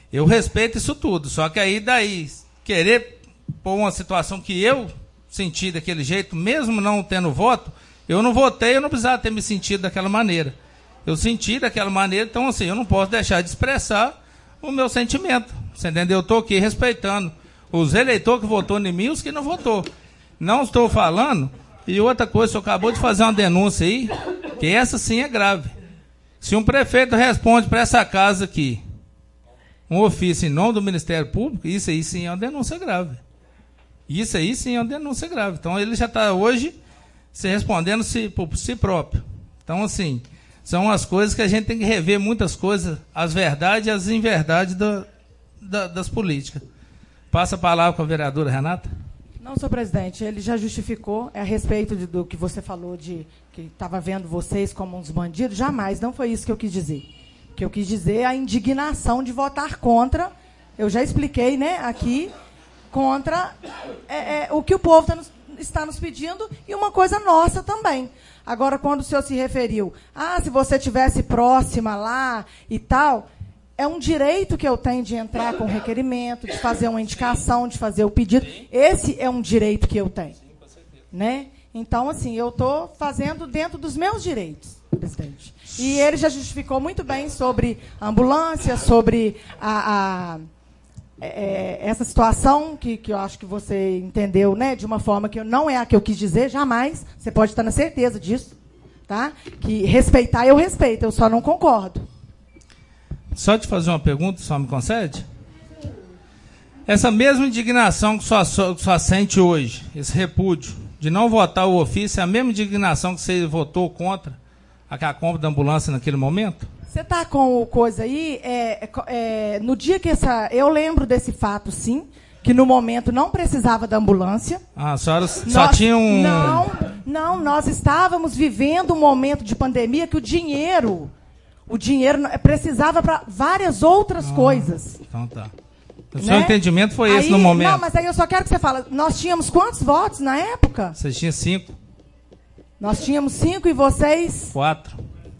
Eu respeito isso tudo, só que aí daí, querer pôr uma situação que eu senti daquele jeito, mesmo não tendo voto, eu não votei, eu não precisava ter me sentido daquela maneira. Eu senti daquela maneira, então assim, eu não posso deixar de expressar o meu sentimento. Você entendeu? Eu estou aqui respeitando os eleitores que votou em mim e os que não votou. Não estou falando. E outra coisa, o senhor acabou de fazer uma denúncia aí, que essa sim é grave. Se um prefeito responde para essa casa aqui, um ofício em nome do Ministério Público, isso aí sim é uma denúncia grave. Isso aí sim é uma denúncia grave. Então ele já está hoje se respondendo -se por si próprio. Então, assim, são as coisas que a gente tem que rever muitas coisas, as verdades e as inverdades do, da, das políticas. Passa a palavra com a vereadora Renata. Não, senhor presidente, ele já justificou é a respeito de, do que você falou, de que estava vendo vocês como uns bandidos. Jamais, não foi isso que eu quis dizer. O que eu quis dizer é a indignação de votar contra, eu já expliquei, né, aqui, contra é, é, o que o povo tá nos, está nos pedindo e uma coisa nossa também. Agora, quando o senhor se referiu, ah, se você estivesse próxima lá e tal, é um direito que eu tenho de entrar com requerimento, de fazer uma indicação, de fazer o pedido. Esse é um direito que eu tenho. Né? Então, assim, eu estou fazendo dentro dos meus direitos, presidente. E ele já justificou muito bem sobre a ambulância, sobre a, a, é, essa situação que, que eu acho que você entendeu, né, de uma forma que não é a que eu quis dizer, jamais. Você pode estar na certeza disso. Tá? Que respeitar, eu respeito, eu só não concordo. Só te fazer uma pergunta, só me concede? Essa mesma indignação que só, só sente hoje, esse repúdio, de não votar o ofício, é a mesma indignação que você votou contra a compra da ambulância naquele momento? Você está com coisa aí, é, é, no dia que essa... Eu lembro desse fato, sim, que no momento não precisava da ambulância. Ah, a senhora só tinha um... Não, não, nós estávamos vivendo um momento de pandemia que o dinheiro... O dinheiro precisava para várias outras ah, coisas. Então tá. O né? seu entendimento foi aí, esse no momento? Não, mas aí eu só quero que você fale. Nós tínhamos quantos votos na época? Vocês tinham cinco. Nós tínhamos cinco e vocês? Quatro.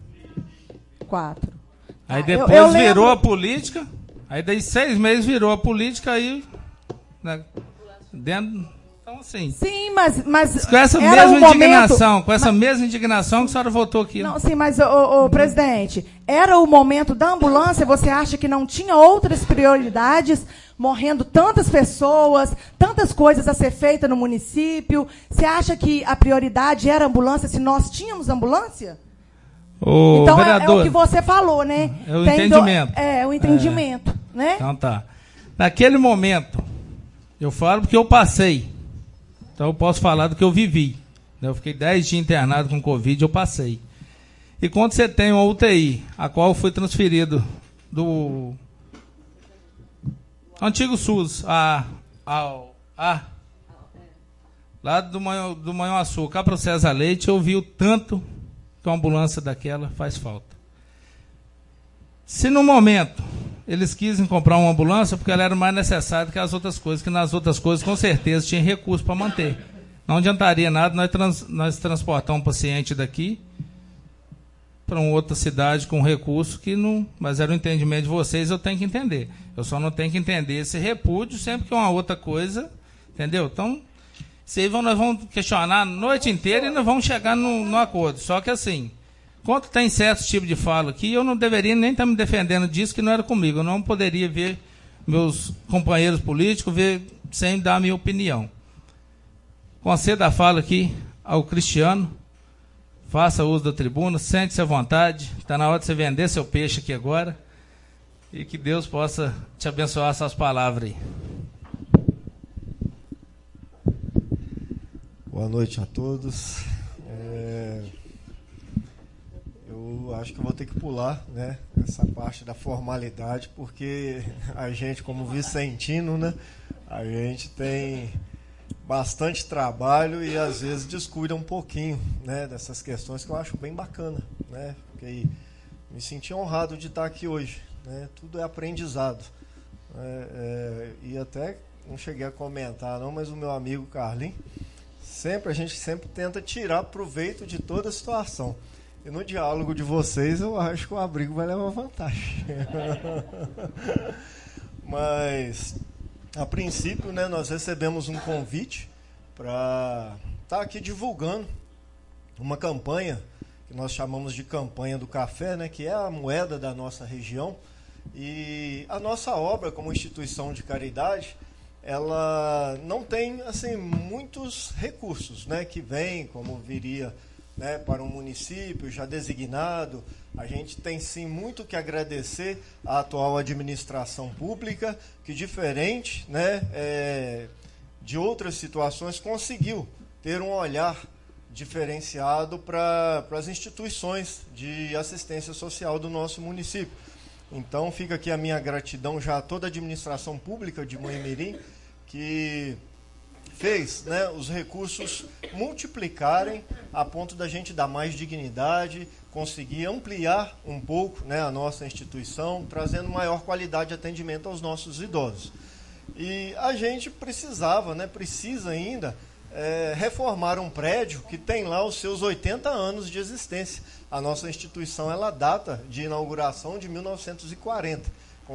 Quatro. Aí depois eu, eu virou lembro... a política. Aí daí seis meses virou a política aí. Né, dentro... Então, assim, sim, mas, mas com essa era mesma um indignação, momento, com essa mas, mesma indignação que a senhora votou aqui. Não, sim, mas, o, o presidente, era o momento da ambulância, você acha que não tinha outras prioridades, morrendo tantas pessoas, tantas coisas a ser feitas no município? Você acha que a prioridade era a ambulância se nós tínhamos ambulância? Ô, então, vereador, é, é o que você falou, né? É o Tem entendimento. Do, é, o entendimento, é. né? Então tá. Naquele momento, eu falo porque eu passei. Então eu posso falar do que eu vivi. Eu fiquei dez dias internado com Covid, eu passei. E quando você tem uma U T I, a qual eu fui transferido do antigo SUS, a, ao, a, lá do, Manhã, do Manhuaçu, cá para o César Leite, eu vi o tanto que uma ambulância daquela faz falta. Se no momento eles quisem comprar uma ambulância porque ela era mais necessária que as outras coisas, que nas outras coisas com certeza tinha recurso para manter. Não adiantaria nada nós, trans, nós transportar um paciente daqui para uma outra cidade com recurso que não... Mas era o entendimento de vocês, eu tenho que entender. Eu só não tenho que entender esse repúdio sempre que é uma outra coisa, entendeu? Então, se aí nós vamos questionar a noite inteira e nós vamos chegar no, no acordo. Só que assim... Quando tem certo tipo de fala aqui, eu não deveria nem estar me defendendo disso, que não era comigo. Eu não poderia ver meus companheiros políticos ver, sem dar a minha opinião. Concedo a fala aqui ao Cristiano. Faça uso da tribuna, sente-se à vontade. Está na hora de você vender seu peixe aqui agora. E que Deus possa te abençoar essas palavras aí. Boa noite a todos. É... Eu acho que eu vou ter que pular, né, essa parte da formalidade, porque a gente, como vicentino, né, a gente tem bastante trabalho e às vezes descuida um pouquinho, né, dessas questões que eu acho bem bacana, né, porque me senti honrado de estar aqui hoje, né, tudo é aprendizado. É, é, e até não cheguei a comentar não, mas o meu amigo Carlinhos, sempre, a gente sempre tenta tirar proveito de toda a situação. E no diálogo de vocês, eu acho que o abrigo vai levar vantagem. Mas, a princípio, né, nós recebemos um convite para estar aqui divulgando uma campanha que nós chamamos de campanha do café, né, que é a moeda da nossa região. E a nossa obra, como instituição de caridade, ela não tem assim muitos recursos, né, que vêm, como viria, né, para um município já designado. A gente tem sim muito que agradecer à atual administração pública, que diferente, né, é, de outras situações, conseguiu ter um olhar diferenciado para as instituições de assistência social do nosso município. Então fica aqui a minha gratidão já a toda a administração pública de Moimirim, que fez, né, os recursos multiplicarem a ponto da gente dar mais dignidade, conseguir ampliar um pouco, né, a nossa instituição, trazendo maior qualidade de atendimento aos nossos idosos. E a gente precisava, né, precisa ainda é, reformar um prédio que tem lá os seus oitenta anos de existência. A nossa instituição ela data de inauguração de mil novecentos e quarenta,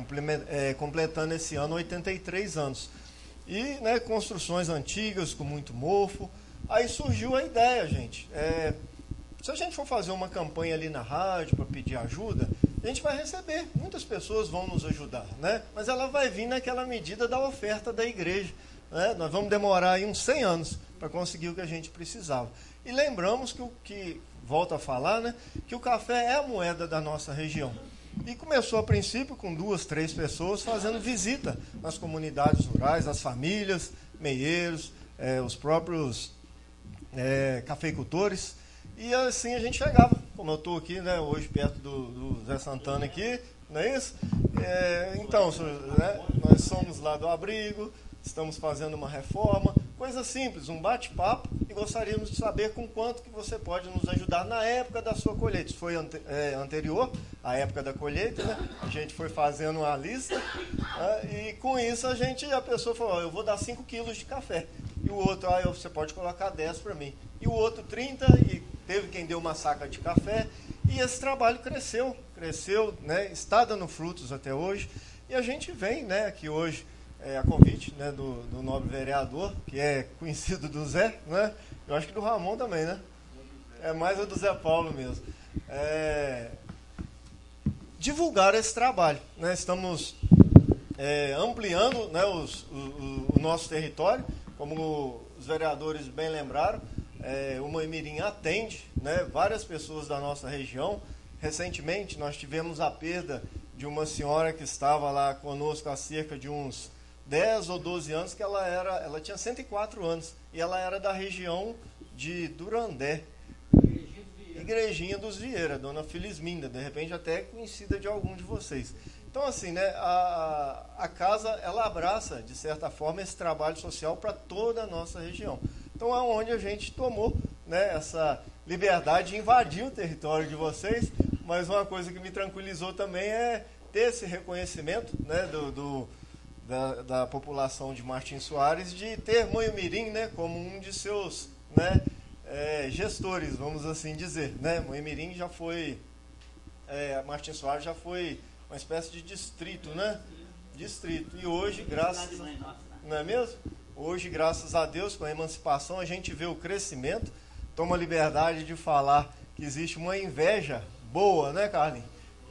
é, completando esse ano oitenta e três anos. E, né, construções antigas com muito mofo. Aí surgiu a ideia, gente. É, se a gente for fazer uma campanha ali na rádio para pedir ajuda, a gente vai receber. Muitas pessoas vão nos ajudar, né? Mas ela vai vir naquela medida da oferta da igreja, né? Nós vamos demorar aí uns cem anos para conseguir o que a gente precisava. E lembramos que, o que volto a falar, né, que o café é a moeda da nossa região. E começou a princípio com duas, três pessoas fazendo visita nas comunidades rurais, as famílias, meieiros, é, os próprios é, cafeicultores. E assim a gente chegava, como eu estou aqui, né, hoje perto do, do Zé Santana aqui, não é isso? É, então, né, nós somos lá do abrigo, estamos fazendo uma reforma, coisa simples, um bate-papo, e gostaríamos de saber com quanto que você pode nos ajudar na época da sua colheita. Isso foi ante, é, anterior à época da colheita, né? A gente foi fazendo uma lista, né? E com isso a gente, a pessoa falou, eu vou dar cinco quilos de café, e o outro, ah, você pode colocar dez para mim, e o outro trinta, e teve quem deu uma saca de café, e esse trabalho cresceu, cresceu, né? Está dando frutos até hoje, e a gente vem, né, aqui hoje, É, a convite, né, do, do nobre vereador, que é conhecido do Zé, né? Eu acho que do Ramon também, né? É mais o do Zé Paulo mesmo. É, divulgar esse trabalho, né? Estamos é, ampliando, né, os, o, o nosso território, como os vereadores bem lembraram. É, o Moimirim atende, né, várias pessoas da nossa região. Recentemente nós tivemos a perda de uma senhora que estava lá conosco há cerca de uns dez ou doze anos, que ela era, ela tinha cento e quatro anos, e ela era da região de Durandé, Igrejinha dos Vieira, dona Felisminda, de repente até conhecida de algum de vocês. Então assim, né, a, a casa, ela abraça, de certa forma, esse trabalho social para toda a nossa região. Então é onde a gente tomou, né, essa liberdade de invadir o território de vocês, mas uma coisa que me tranquilizou também é ter esse reconhecimento, né, do, do Da, da população de Martins Soares, de ter Moimirim, né, como um de seus, né, é, gestores, vamos assim dizer, né? Moimirim já foi, é, Martins Soares já foi uma espécie de distrito, né? Distrito. E hoje, graças, não é mesmo? Hoje, graças a Deus, com a emancipação, a gente vê o crescimento. Toma liberdade de falar que existe uma inveja boa, né, Carlinhos?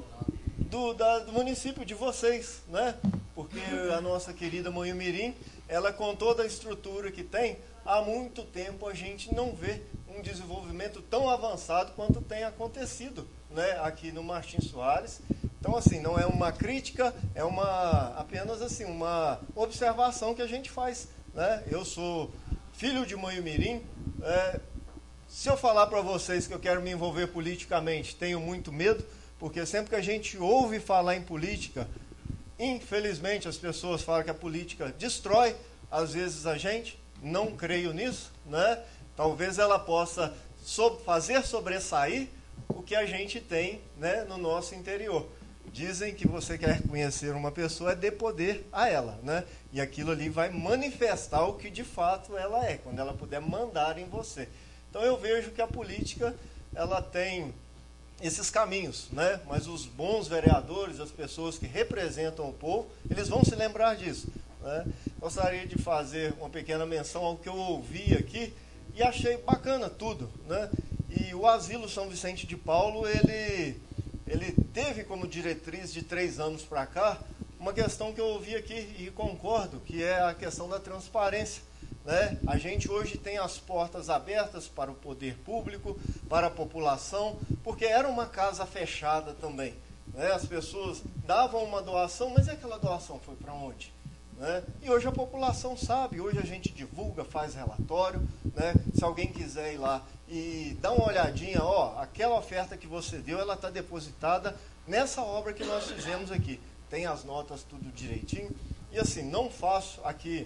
Do, da, do município de vocês, né? Porque a nossa querida Moimirim, ela com toda a estrutura que tem, há muito tempo a gente não vê um desenvolvimento tão avançado quanto tem acontecido, né, aqui no Martins Soares. Então, assim, não é uma crítica, é uma apenas assim, uma observação que a gente faz, né? Eu sou filho de Moimirim. É, se eu falar para vocês que eu quero me envolver politicamente, tenho muito medo, porque sempre que a gente ouve falar em política, infelizmente as pessoas falam que a política destrói, às vezes, a gente. Não creio nisso, né? Talvez ela possa so- fazer sobressair o que a gente tem, né, no nosso interior. Dizem que você quer conhecer uma pessoa é dê poder a ela, né? E aquilo ali vai manifestar o que de fato ela é, quando ela puder mandar em você. Então eu vejo que a política, ela tem esses caminhos, né? Mas os bons vereadores, as pessoas que representam o povo, eles vão se lembrar disso, né? Gostaria de fazer uma pequena menção ao que eu ouvi aqui e achei bacana tudo, né? E o Asilo São Vicente de Paulo, ele, ele teve como diretriz de três anos para cá uma questão que eu ouvi aqui e concordo, que é a questão da transparência, né? A gente hoje tem as portas abertas para o poder público, para a população, porque era uma casa fechada também, né? As pessoas davam uma doação, mas e aquela doação foi para onde? Né? E hoje a população sabe, hoje a gente divulga, faz relatório, né? Se alguém quiser ir lá e dar uma olhadinha, ó, aquela oferta que você deu, ela está depositada nessa obra que nós fizemos aqui. Tem as notas tudo direitinho. E assim, não faço aqui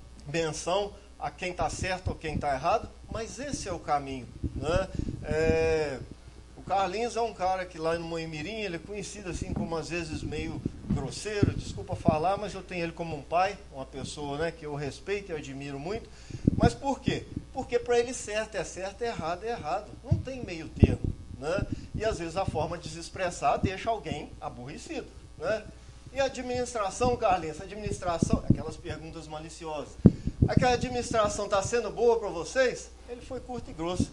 menção a quem está certo ou quem está errado, mas esse é o caminho, né? É, o Carlinhos é um cara que lá no Moimirim, ele é conhecido assim como às vezes meio grosseiro, desculpa falar, mas eu tenho ele como um pai, uma pessoa, né, que eu respeito e admiro muito. Mas por quê? Porque para ele certo é certo, errado é errado. Não tem meio termo, né? E às vezes a forma de se expressar deixa alguém aborrecido, né? E a administração, Carlinhos, a administração, aquelas perguntas maliciosas. Aquela administração está sendo boa para vocês? Ele foi curto e grosso.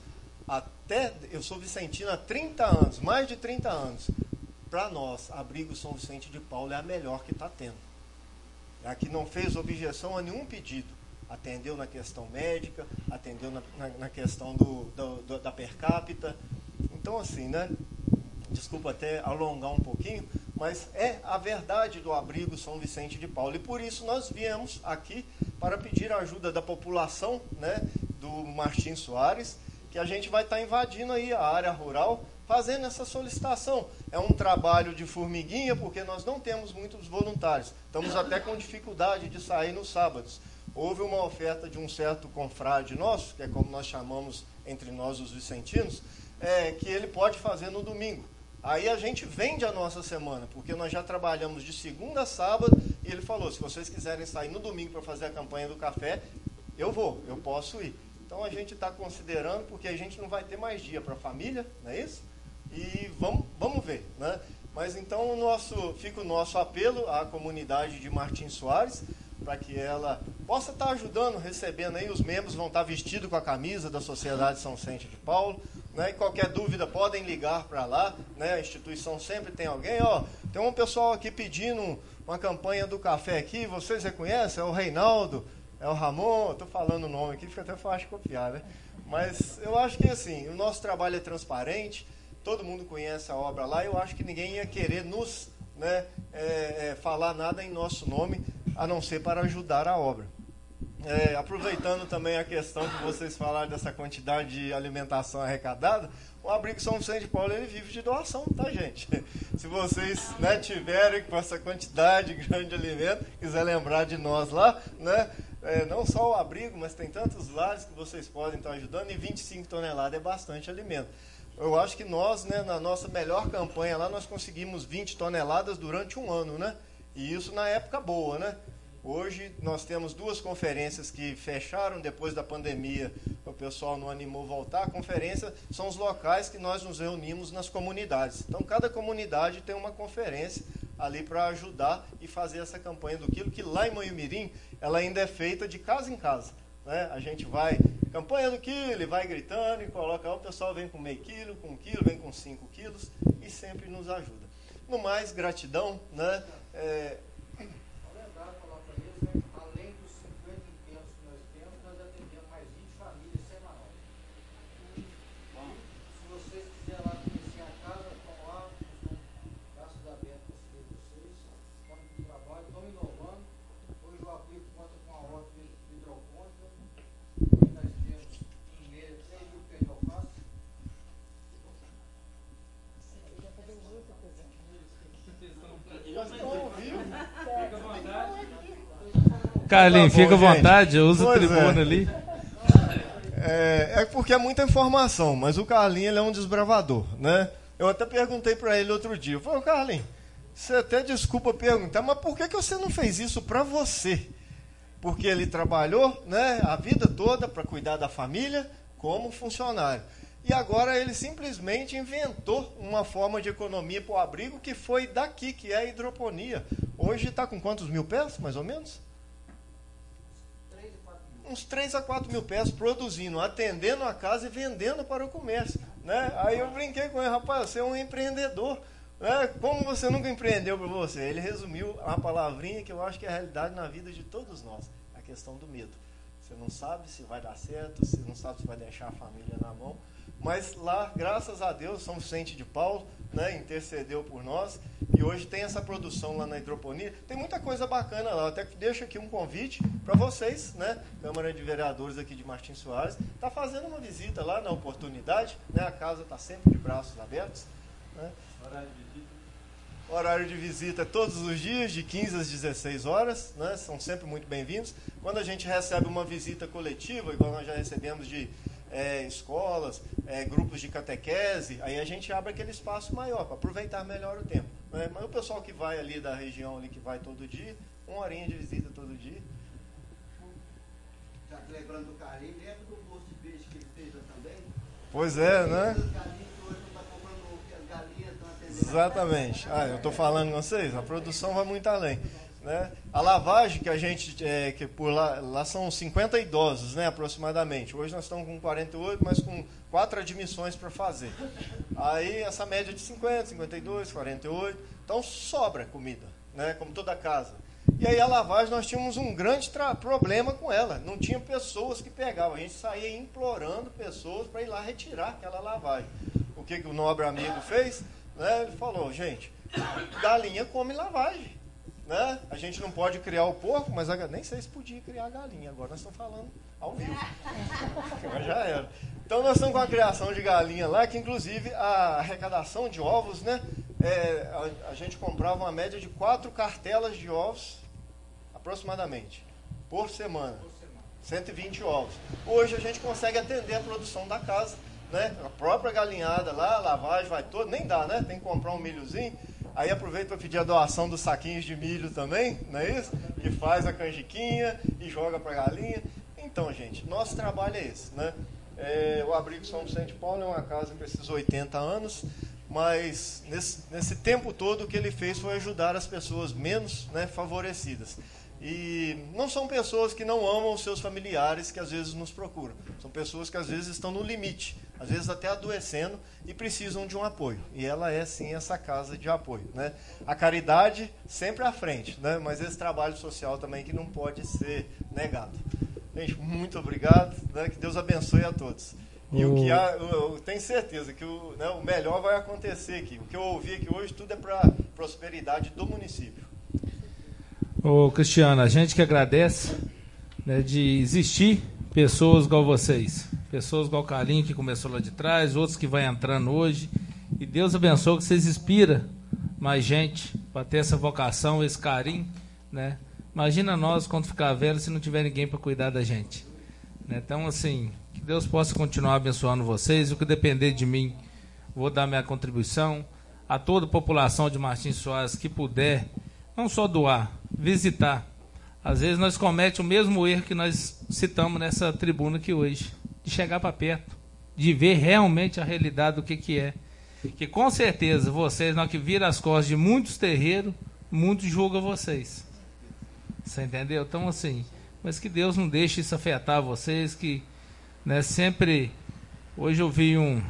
Até, eu sou vicentino há trinta anos, mais de trinta anos. Para nós, Abrigo São Vicente de Paulo é a melhor que está tendo. É a que não fez objeção a nenhum pedido. Atendeu na questão médica, atendeu na, na, na questão do, do, do, da per capita. Então, assim, né? Desculpa até alongar um pouquinho, mas é a verdade do Abrigo São Vicente de Paulo. E por isso nós viemos aqui para pedir a ajuda da população, né, do Martins Soares, que a gente vai estar invadindo aí a área rural, fazendo essa solicitação. É um trabalho de formiguinha, porque nós não temos muitos voluntários. Estamos até com dificuldade de sair nos sábados. Houve uma oferta de um certo confrade nosso, que é como nós chamamos entre nós os vicentinos, é, que ele pode fazer no domingo. Aí a gente vende a nossa semana, porque nós já trabalhamos de segunda a sábado, e ele falou, se vocês quiserem sair no domingo para fazer a campanha do café, eu vou, eu posso ir. Então a gente está considerando, porque a gente não vai ter mais dia para a família, não é isso? E vamos, vamos ver, né? Mas então o nosso, fica o nosso apelo à comunidade de Martins Soares, para que ela possa estar ajudando, recebendo aí, os membros vão estar vestidos com a camisa da Sociedade São Vicente de Paulo, né? E qualquer dúvida podem ligar para lá, né? A instituição sempre tem alguém, ó, tem um pessoal aqui pedindo uma campanha do café aqui, vocês reconhecem? É o Reinaldo, é o Ramon, estou falando o nome aqui, fica até fácil de copiar, né? Mas eu acho que assim, o nosso trabalho é transparente, todo mundo conhece a obra lá, eu acho que ninguém ia querer nos, né, é, é, falar nada em nosso nome, a não ser para ajudar a obra. É, aproveitando também a questão que vocês falaram dessa quantidade de alimentação arrecadada, o Abrigo São Vicente de Paulo, ele vive de doação, tá, gente? Se vocês, né, tiverem com essa quantidade grande de alimento, quiser lembrar de nós lá, né, é, não só o abrigo, mas tem tantos lares que vocês podem estar ajudando, e vinte e cinco toneladas é bastante alimento. Eu acho que nós, né, na nossa melhor campanha lá, nós conseguimos vinte toneladas durante um ano, né? E isso na época boa, né? Hoje nós temos duas conferências que fecharam depois da pandemia, o pessoal não animou voltar. A conferência são os locais que nós nos reunimos nas comunidades. Então cada comunidade tem uma conferência ali para ajudar e fazer essa campanha do quilo, que lá em Moimirim ela ainda é feita de casa em casa, né? A gente vai, campanha do quilo, e vai gritando e coloca, o pessoal vem com meio quilo, com um quilo, vem com cinco quilos e sempre nos ajuda. No mais, gratidão, né? É, Carlinhos, tá bom, fica à vontade, gente. usa Pois o tribuna é. ali. É, é porque é muita informação, mas o Carlinhos ele é um desbravador, né? Eu até perguntei para ele outro dia, eu falei, Carlinhos, você até desculpa perguntar, mas por que, que você não fez isso para você? Porque ele trabalhou, né, a vida toda para cuidar da família como funcionário. E agora ele simplesmente inventou uma forma de economia para o abrigo que foi daqui, que é a hidroponia. Hoje está com quantos mil pés, mais ou menos? Uns três a quatro mil pés produzindo, atendendo a casa e vendendo para o comércio. Né? Aí eu brinquei com ele, rapaz, você é um empreendedor. Né? Como você nunca empreendeu para você? Ele resumiu uma palavrinha que eu acho que é a realidade na vida de todos nós, a questão do medo. Você não sabe se vai dar certo, você não sabe se vai deixar a família na mão. Mas lá, graças a Deus, São Vicente de Paulo, né, intercedeu por nós. E hoje tem essa produção lá na hidroponia. Tem muita coisa bacana lá. Eu até deixo aqui um convite para vocês, né, Câmara de Vereadores aqui de Martins Soares, está fazendo uma visita lá na oportunidade. Né, a casa está sempre de braços abertos. Né. Horário de visita. Horário de visita todos os dias, de quinze às dezesseis horas. Né, são sempre muito bem-vindos. Quando a gente recebe uma visita coletiva, igual nós já recebemos de É, escolas, é, grupos de catequese, aí a gente abre aquele espaço maior para aproveitar melhor o tempo. Né? Mas o pessoal que vai ali da região, ali, que vai todo dia, uma horinha de visita todo dia. Já lembrando do Carlinhos, lembra do gosto de peixe que ele fez lá também? Pois é, né? Exatamente. Ah, eu estou falando com vocês, a produção vai muito além. Né? A lavagem que a gente, é, que por lá, lá são cinquenta idosos, né, aproximadamente. Hoje nós estamos com quarenta e oito, mas com quatro admissões para fazer. Aí essa média de cinquenta, cinquenta e dois, quarenta e oito, então sobra comida, né, como toda casa. E aí a lavagem nós tínhamos um grande problema com ela, não tinha pessoas que pegavam, a gente saía implorando pessoas para ir lá retirar aquela lavagem. O que, que o nobre amigo fez? Né, ele falou, gente, galinha come lavagem. Né? A gente não pode criar o porco, mas a, nem sei se podia criar a galinha. Agora nós estamos falando ao vivo. Mas já era. Então nós estamos com a criação de galinha lá, que inclusive a arrecadação de ovos, né? É, a, a gente comprava uma média de quatro cartelas de ovos, aproximadamente, por semana. cento e vinte ovos. Hoje a gente consegue atender a produção da casa. Né? A própria galinhada lá, a lavagem vai toda, nem dá, né? Tem que comprar um milhozinho. Aí aproveita para pedir a doação dos saquinhos de milho também, não é isso? E faz a canjiquinha e joga para a galinha. Então, gente, nosso trabalho é esse, né? É, o Abrigo São Vicente de Paulo é uma casa com esses oitenta anos, mas nesse, nesse tempo todo o que ele fez foi ajudar as pessoas menos, né, favorecidas. E não são pessoas que não amam os seus familiares que às vezes nos procuram. São pessoas que às vezes estão no limite, às vezes até adoecendo e precisam de um apoio. E ela é sim essa casa de apoio. Né? A caridade sempre à frente, né? Mas esse trabalho social também que não pode ser negado. Gente, muito obrigado. Né? Que Deus abençoe a todos. E o que há, eu, eu tenho certeza que o, né, o melhor vai acontecer aqui. O que eu ouvi aqui hoje, tudo é para a prosperidade do município. Ô Cristiano, a gente que agradece, né, de existir pessoas igual vocês, pessoas igual o Carlinhos que começou lá de trás, outros que vai entrando hoje, e Deus abençoe que vocês inspiram mais gente para ter essa vocação, esse carinho, né? Imagina nós quando ficar velho se não tiver ninguém para cuidar da gente, né? Então assim, que Deus possa continuar abençoando vocês, o que depender de mim, vou dar minha contribuição, a toda a população de Martins Soares que puder, não só doar, visitar. Às vezes nós cometemos o mesmo erro que nós citamos nessa tribuna aqui hoje, de chegar para perto, de ver realmente a realidade do que, que é. Que com certeza vocês, na hora que viram as costas de muitos terreiros, muitos julgam vocês. Você entendeu? Então assim, mas que Deus não deixe isso afetar vocês, que, né, sempre... Hoje eu vi um...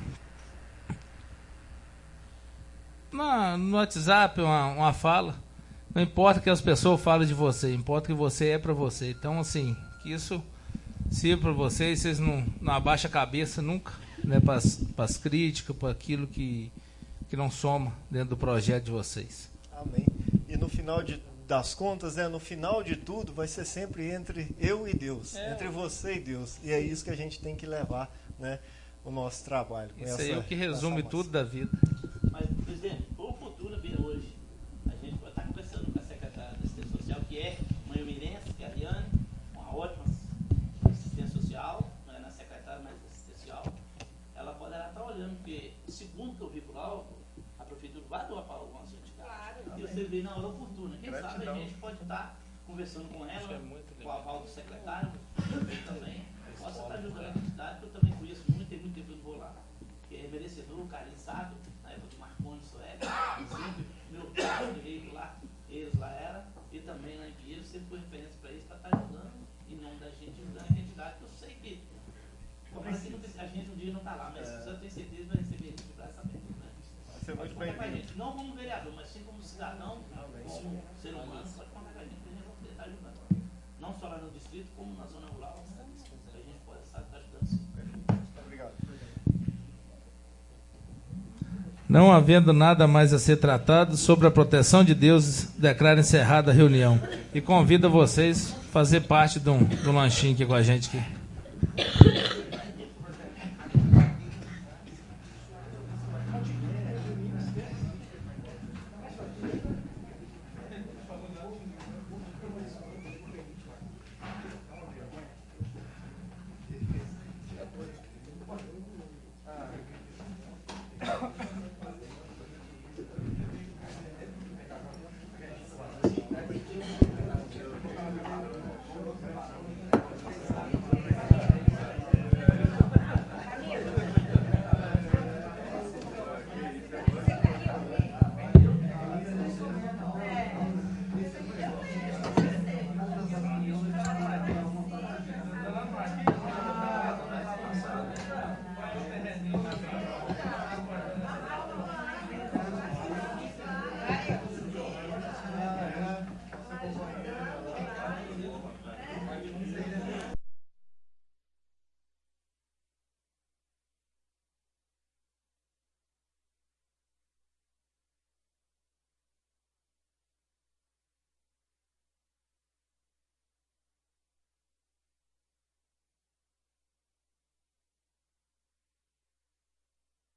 Na, no WhatsApp uma, uma fala. Não importa que as pessoas falem de você, importa que você é para você. Então, assim, que isso sirva para vocês, vocês não, não abaixam a cabeça nunca, né, para as críticas, para aquilo que, que não soma dentro do projeto de vocês. Amém. E no final de, das contas, né, no final de tudo, vai ser sempre entre eu e Deus, é. entre você e Deus. E é isso que a gente tem que levar, né, o nosso trabalho. Isso essa, aí é o que resume tudo da vida. Mas, presidente, o futuro vira hoje. A gente está conversando com a secretária da Assistência Social, que é Mãe Mirense, que é a Ariane, uma ótima assistência social, não é na secretária, mas assistencial. Ela poderá estar olhando, porque, segundo que eu vi por lá, a prefeitura vai doar para algumas entidades. Claro, e você vê na hora oportuna. Quem Gratidão. sabe a gente pode estar conversando com ela, é com o aval do secretário, também. Possa estar ajudando a entidade, que eu também conheço muito, tem muito tempo que eu não vou lá. Carlinhos sabe, na época do Marconi Suéter, sempre, meu pai, direito lá, eles lá era, e também lá em Pinheiro, sempre foi referência para eles, para estar ajudando, em nome da gente, ajudando a entidade, que eu sei que, como assim, não tem, a gente um dia não está lá, mas é. Você tem certeza vai receber esse braço aberto, né? Você pode contar com a gente, não como vereador, mas sim como cidadão, como ser humano, pode contar com a gente, que a gente vai poder estar ajudando. Não só lá no distrito, como na zona rural, a gente pode estar ajudando sim. Obrigado. Não havendo nada mais a ser tratado, sobre a proteção de Deus, declaro encerrada a reunião. E convido vocês a fazer parte de um, de um lanchinho aqui com a gente. Aqui.